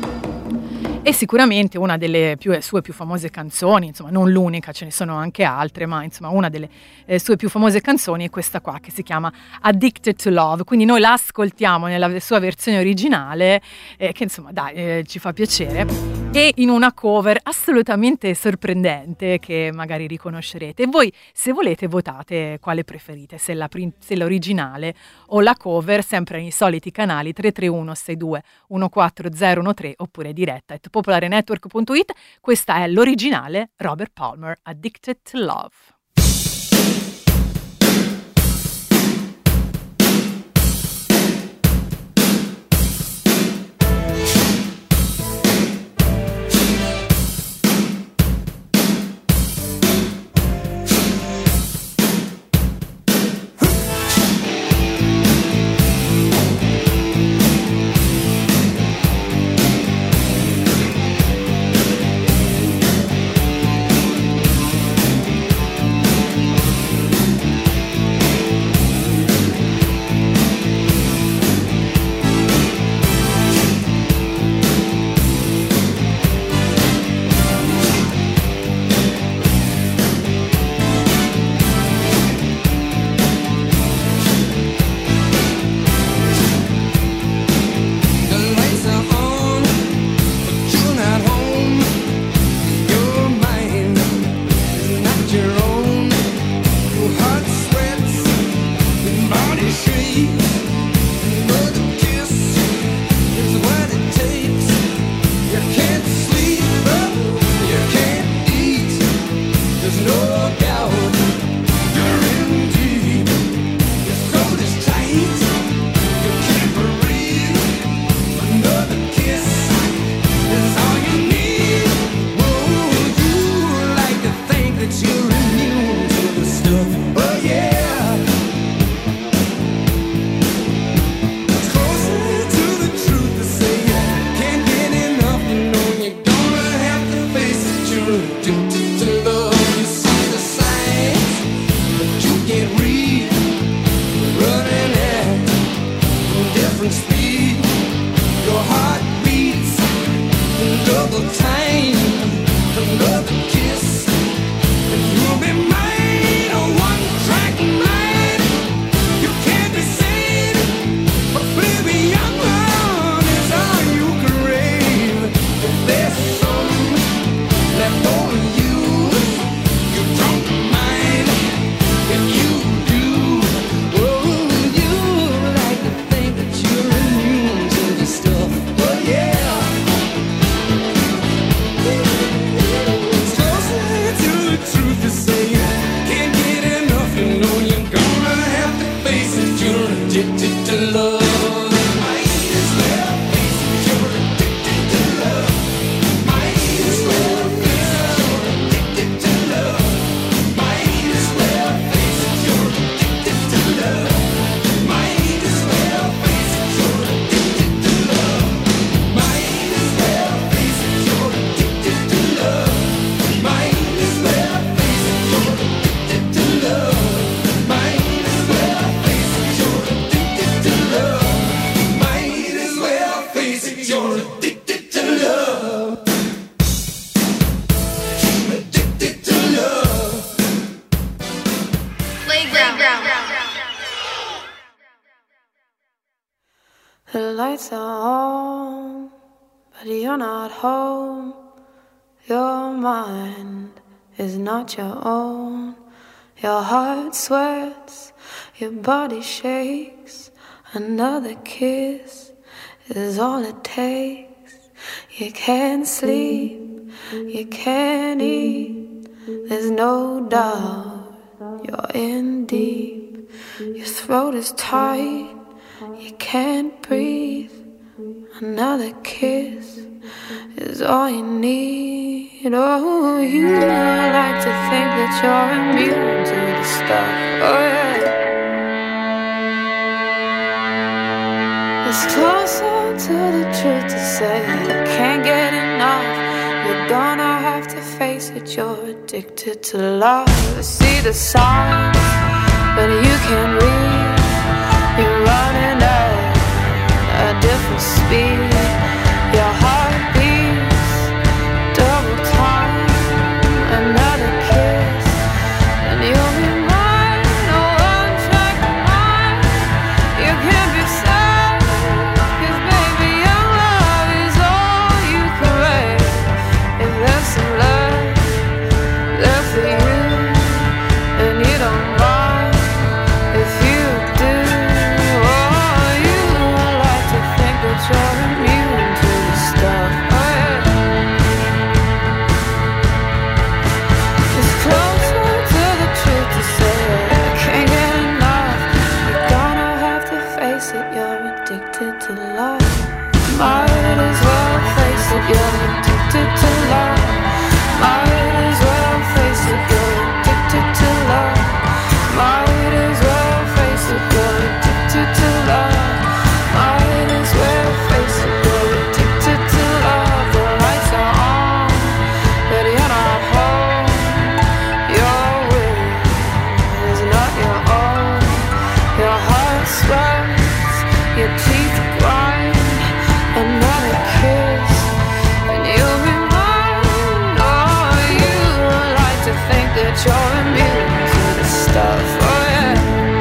E sicuramente una delle più, sue più famose canzoni, insomma non l'unica, ce ne sono anche altre, ma insomma una delle eh, sue più famose canzoni è questa qua, che si chiama Addicted to Love. Quindi noi la ascoltiamo nella sua versione originale, eh, che insomma dai, eh, ci fa piacere, e in una cover assolutamente sorprendente che magari riconoscerete. E voi, se volete, votate quale preferite, se, la, se l'originale o la cover, sempre nei soliti canali tre tre uno sei due uno quattro zero uno tre oppure diretta at popolarenetwork punto it. Questa è l'originale Robert Palmer, Addicted to Love. The lights are on, but you're not home. Your mind is not your own. Your heart sweats, your body shakes. Another kiss is all it takes. You can't sleep, you can't eat. There's no doubt you're in deep. Your throat is tight, you can't breathe. Another kiss is all you need. Oh, you like to think that you're immune to the stuff. Oh yeah. It's closer to the truth to say you can't get enough. You're gonna have to face it, you're addicted to love. I see the signs, but you can't read. You're running at a different speed. Your heart beats double time. Another kiss and you'll be mine. No one track mind. You can't be sad, 'cause baby your love is all you crave. If there's some love there for you, and you don't mind if you do. Oh, you like to think that you're immune to the stuff. Oh yeah. It's closer to the truth to say I can't get enough. You're gonna have to face it, you're addicted to love. Might as well face it, you're addicted to love. Might as well face it, you're addicted to love. Might as well face it, you're addicted to love. Might as well face it, you're addicted to love. The lights are on, but you're not home. Your will is not your own. Your heart swells, your teeth grind. Another kiss and you'll be mine. Oh, you like to think that you're immune to the stuff. Oh yeah.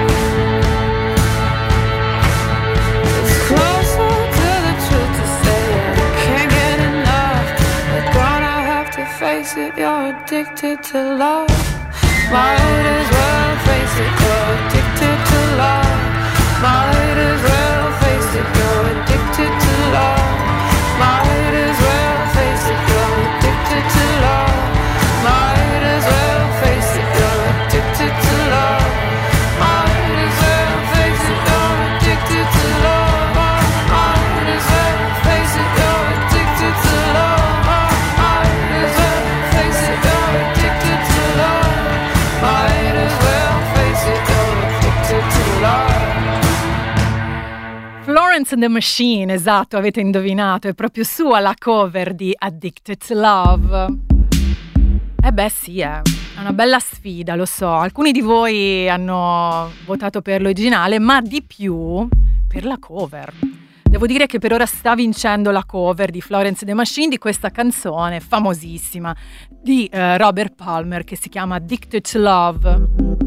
It's closer to the truth to say I can't get enough. You're gonna have to face it, you're addicted to love. Might as well face it, you're addicted to love. Might as well face it, you're addicted to love. Might as well face it, you're addicted to love. Might as well face it, you're addicted to love. Might as well face it, you're addicted to love. Might as well face it, you're addicted to love. Might as well face it, you're addicted to love. Might as well face it, you're addicted to love. Florence and the Machine, esatto, avete indovinato, è proprio sua la cover di Addicted to Love. Eh beh sì, è una bella sfida, lo so. Alcuni di voi hanno votato per l'originale, ma di più per la cover. Devo dire che per ora sta vincendo la cover di Florence and the Machine di questa canzone famosissima di eh, Robert Palmer che si chiama Addicted to Love.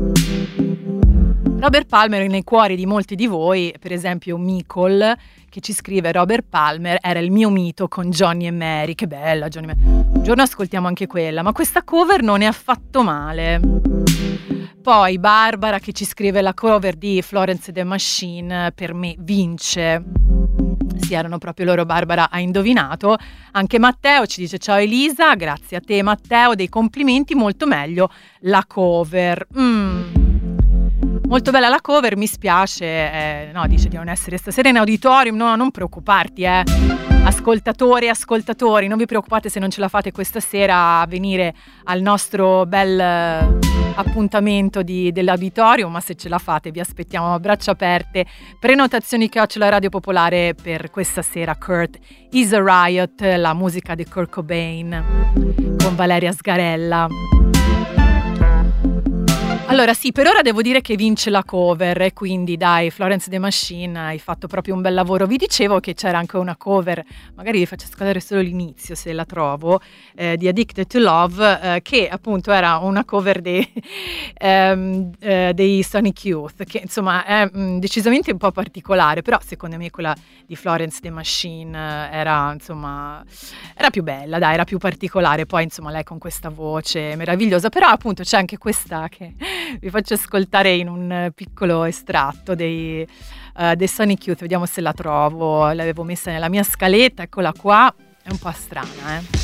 Robert Palmer nei cuori di molti di voi, per esempio Micol, che ci scrive: Robert Palmer era il mio mito con Johnny e Mary. Che bella Johnny e Mary. Un giorno ascoltiamo anche quella, ma questa cover non è affatto male. Poi Barbara che ci scrive: la cover di Florence and the Machine per me vince. Sì, erano proprio loro. Barbara ha indovinato. Anche Matteo ci dice: ciao Elisa, grazie a te Matteo, dei complimenti, molto meglio la cover. Mm. Molto bella la cover, mi spiace, eh, no, dice di non essere stasera in auditorium. No, non preoccuparti, eh. Ascoltatori e ascoltatori, non vi preoccupate se non ce la fate questa sera a venire al nostro bel eh, appuntamento di, dell'auditorium, ma se ce la fate vi aspettiamo a braccia aperte. Prenotazioni chiocciola Radio Popolare per questa sera. Kurt is a Riot, la musica di Kurt Cobain con Valeria Sgarella. Allora sì, per ora devo dire che vince la cover e quindi dai, Florence and the Machine, hai fatto proprio un bel lavoro. Vi dicevo che c'era anche una cover, magari vi faccio ascoltare solo l'inizio se la trovo, eh, di Addicted to Love, eh, che appunto era una cover dei, ehm, eh, dei Sonic Youth, che insomma è mh, decisamente un po' particolare, però secondo me quella di Florence and the Machine eh, era insomma era più bella, dai, era più particolare. Poi insomma lei con questa voce meravigliosa, però appunto c'è anche questa che vi faccio ascoltare in un piccolo estratto dei, uh, dei Sonic Youth, vediamo se la trovo, l'avevo messa nella mia scaletta, eccola qua, è un po' strana, eh.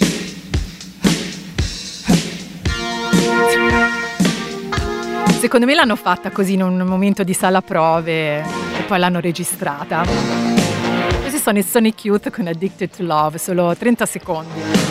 Secondo me l'hanno fatta così in un momento di sala prove e poi l'hanno registrata. Questi sono i Sonic Youth con Addicted to Love, solo trenta secondi.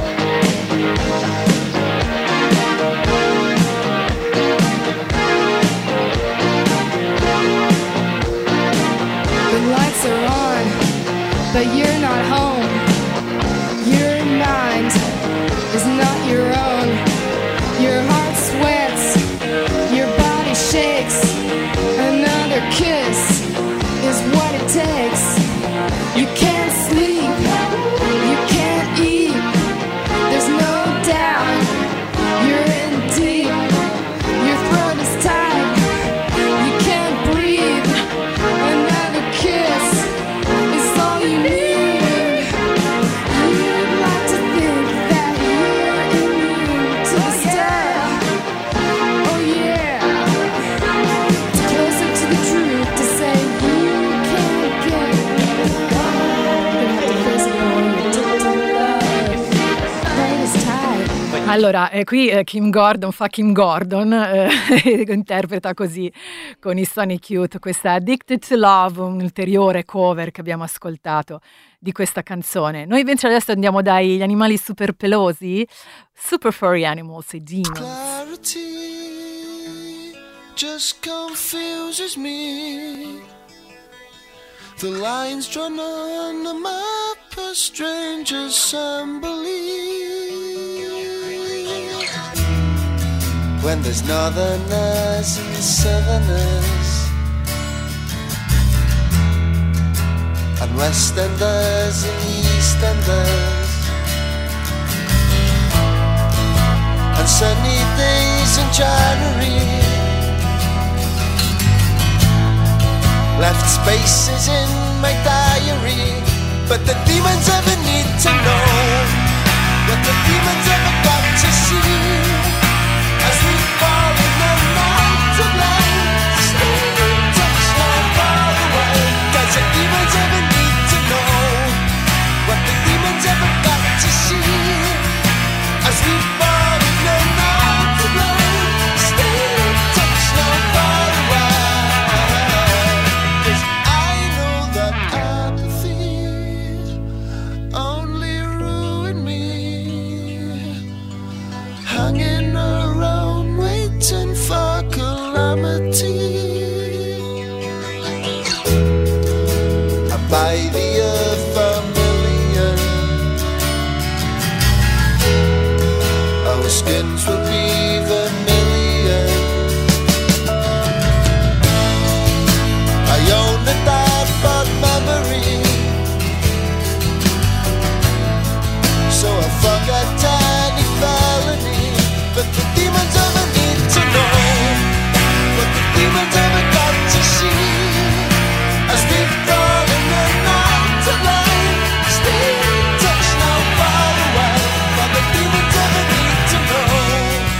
Lights are on, but you're not home. Your mind is not your own. Your heart sweats, your body shakes. Another kiss is what it takes. You can't sleep, you can't eat. There's no doubt you're in deep. Your throat is tight, you can't breathe. Another kiss is all you need. You'd like to think that you're immune to the stare. Oh yeah, it's closer to the truth to say you can't get it. Gonna have to face it, boy, you're addicted to love. Right is tight. Allora, eh, qui eh, Kim Gordon fa Kim Gordon, eh, interpreta così con i Sonic Youth questa Addicted to Love, un'ulteriore cover che abbiamo ascoltato di questa canzone. Noi invece adesso andiamo dagli animali super pelosi, Super Furry Animals e Demons. Clarity just confuses me. The lines drawn on the map are strange assembly. When there's northerners and southerners, and westerners and easterners, and sunny days in January, left spaces in my diary. But the demons ever need to know what the demons ever got to see. As we fall in the night of light, stay in touch, not far away. Does the demons ever need to know what the demons ever got to see? As we fall in the night of light, stay in touch, not far away. 'Cause I know that apathy only ruined me, hanging around waiting for calamity. I buy the earth a million, our skins will be vermilion. I own a dark memory, so I forget any felony. But the demons ever need to know what the demons ever got to see. As we fall in the night of light, stay in touch, now far away. What the demons ever need to know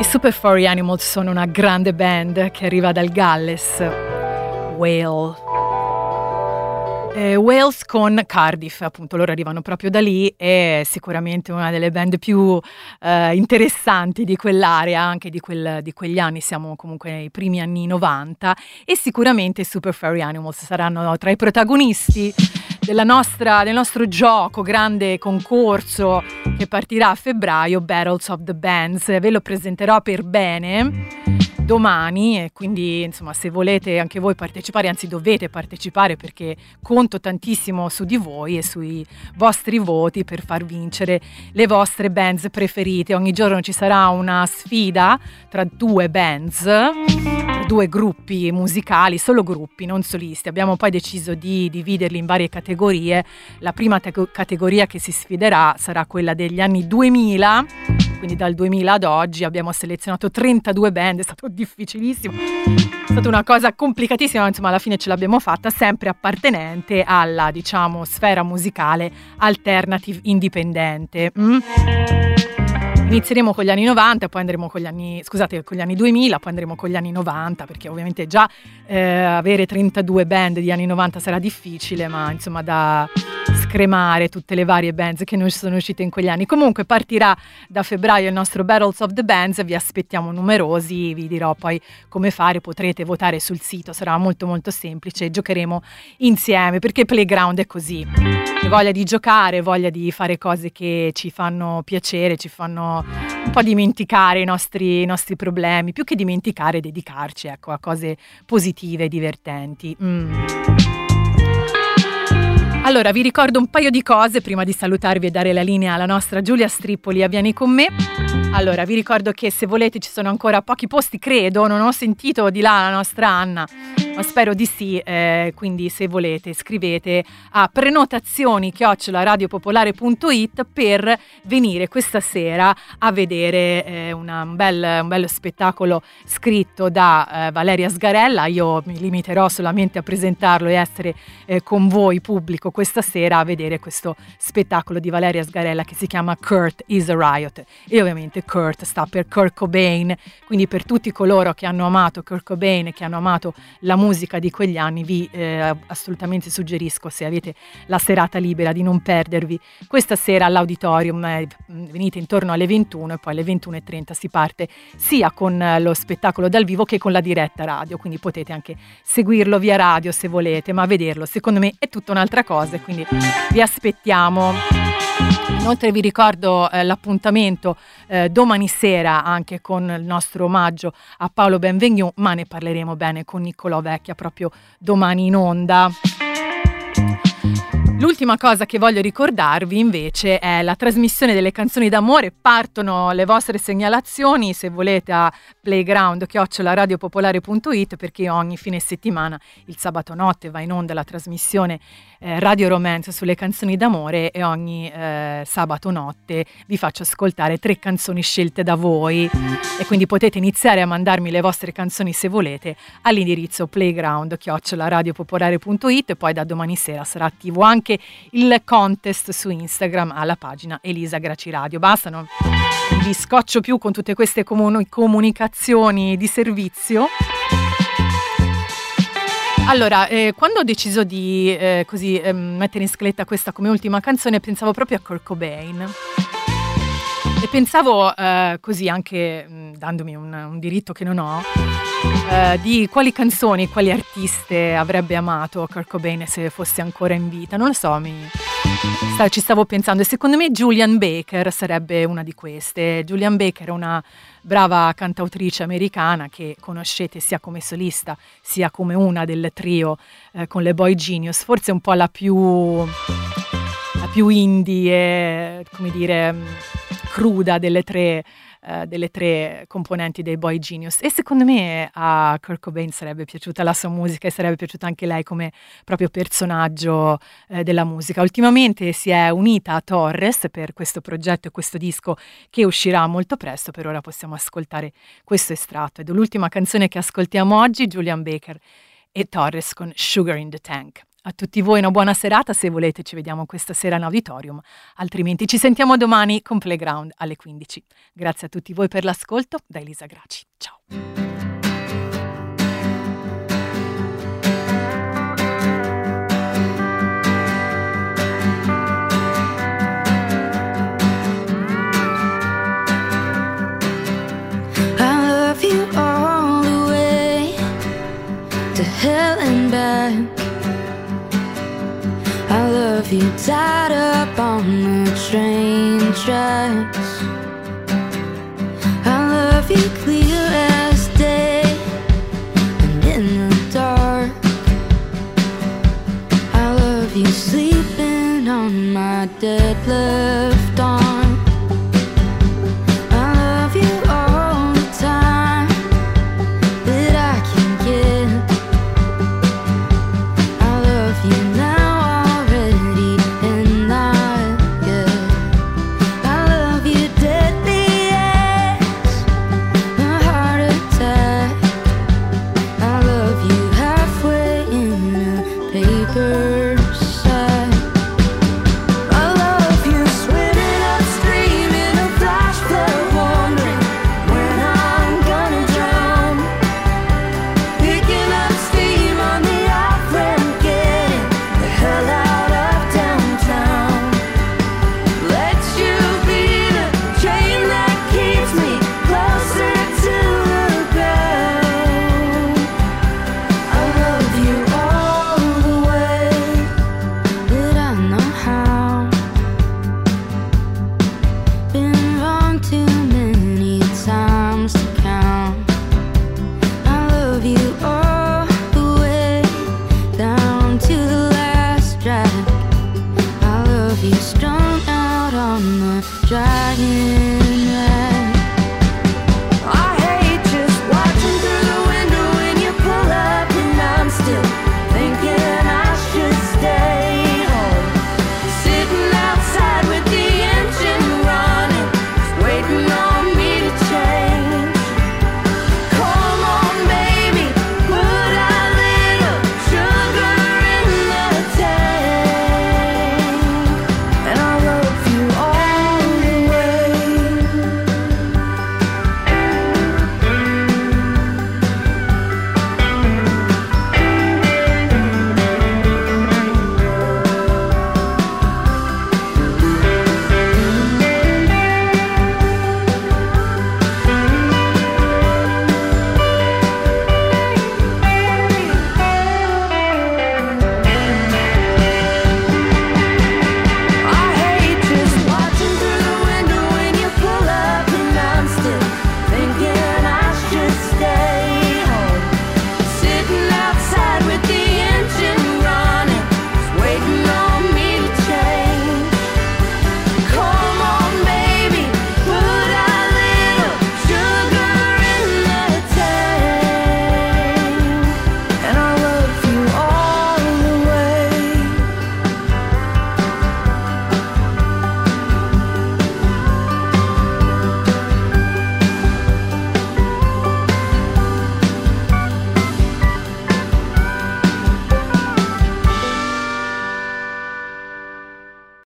Super Furry Animals sono una grande band che arriva dal Galles, Wales. Eh, Wales con Cardiff, appunto, loro arrivano proprio da lì, è sicuramente una delle band più eh, interessanti di quell'area, anche di, quel, di quegli anni, siamo comunque nei primi anni novanta, e sicuramente i Super Furry Animals saranno tra i protagonisti della nostra, del nostro gioco, grande concorso che partirà a febbraio, Battles of the Bands. Ve lo presenterò per bene domani, e quindi insomma, se volete anche voi partecipare, anzi dovete partecipare, perché conto tantissimo su di voi e sui vostri voti per far vincere le vostre bands preferite. Ogni giorno ci sarà una sfida tra due bands, due gruppi musicali, solo gruppi, non solisti. Abbiamo poi deciso di dividerli in varie categorie. La prima te- categoria che si sfiderà sarà quella degli anni duemila, quindi dal duemila ad oggi. Abbiamo selezionato trentadue band, è stato difficilissimo, è stata una cosa complicatissima, ma insomma alla fine ce l'abbiamo fatta, sempre appartenente alla, diciamo, sfera musicale alternative indipendente. Mm? Inizieremo con gli anni novanta, poi andremo con gli anni, scusate, con gli anni duemila, poi andremo con gli anni novanta, perché ovviamente già eh, avere trentadue band di anni novanta sarà difficile, ma insomma da scremare tutte le varie bands che non sono uscite in quegli anni. Comunque partirà da febbraio il nostro Battles of the Bands, vi aspettiamo numerosi, vi dirò poi come fare, potrete votare sul sito, sarà molto molto semplice, giocheremo insieme, perché Playground è così, c'è voglia di giocare, voglia di fare cose che ci fanno piacere, ci fanno un po' dimenticare i nostri, i nostri problemi, più che dimenticare, dedicarci, ecco, a cose positive e divertenti. Mm. Allora, vi ricordo un paio di cose prima di salutarvi e dare la linea alla nostra Giulia Strippoli a Vieni con me. Allora, vi ricordo che se volete ci sono ancora pochi posti, credo, non ho sentito di là la nostra Anna, ma spero di sì, eh, quindi se volete scrivete a prenotazioni chiocciola radiopopolare punto it per venire questa sera a vedere eh, una, un, bel, un bello spettacolo scritto da eh, Valeria Sgarella. Io mi limiterò solamente a presentarlo e essere eh, con voi pubblico questa sera a vedere questo spettacolo di Valeria Sgarella che si chiama Kurt is a Riot, e ovviamente Kurt sta per Kurt Cobain, quindi per tutti coloro che hanno amato Kurt Cobain e che hanno amato la musica di quegli anni vi eh, assolutamente suggerisco, se avete la serata libera, di non perdervi questa sera all'auditorium. Eh, venite intorno alle ventuno e poi alle ventuno e trenta si parte sia con eh, lo spettacolo dal vivo che con la diretta radio, quindi potete anche seguirlo via radio se volete, ma vederlo secondo me è tutta un'altra cosa, quindi vi aspettiamo. Inoltre vi ricordo eh, l'appuntamento eh, domani sera anche con il nostro omaggio a Paolo Benvenu, ma ne parleremo bene con Niccolò Vecchia proprio domani in onda. L'ultima cosa che voglio ricordarvi invece è la trasmissione delle canzoni d'amore. Partono le vostre segnalazioni, se volete, a playground chiocciola radiopopolare punto it, perché ogni fine settimana il sabato notte va in onda la trasmissione eh, Radio Romance sulle canzoni d'amore, e ogni eh, sabato notte vi faccio ascoltare tre canzoni scelte da voi, e quindi potete iniziare a mandarmi le vostre canzoni se volete all'indirizzo playground chiocciola radiopopolare punto it, e poi da domani sera sarà attivo anche il contest su Instagram alla pagina Elisa Graci Radio. Basta, non vi scoccio più con tutte queste comuni- comunicazioni di servizio. Allora, eh, quando ho deciso di eh, così eh, mettere in scaletta questa come ultima canzone, pensavo proprio a Kurt Cobain. E pensavo eh, così anche mh, dandomi un, un diritto che non ho, eh, di quali canzoni, quali artiste avrebbe amato Kurt Cobain se fosse ancora in vita. Non lo so, mi, sta, ci stavo pensando, e secondo me Julian Baker sarebbe una di queste. Julian Baker è una brava cantautrice americana che conoscete sia come solista sia come una del trio eh, con le Boy Genius, forse un po' la più, la più indie e, come dire, cruda delle tre, uh, delle tre componenti dei Boy Genius, e secondo me a Kurt Cobain sarebbe piaciuta la sua musica e sarebbe piaciuta anche lei come proprio personaggio uh, della musica. Ultimamente si è unita a Torres per questo progetto e questo disco che uscirà molto presto. Per ora possiamo ascoltare questo estratto, ed è l'ultima canzone che ascoltiamo oggi, Julian Baker e Torres con Sugar in the Tank. A tutti voi una buona serata, se volete ci vediamo questa sera in auditorium, altrimenti ci sentiamo domani con Playground alle quindici. Grazie a tutti voi per l'ascolto, da Elisa Graci. Ciao. You all the way to hell and back. I love you tied up on the train tracks. I love you clear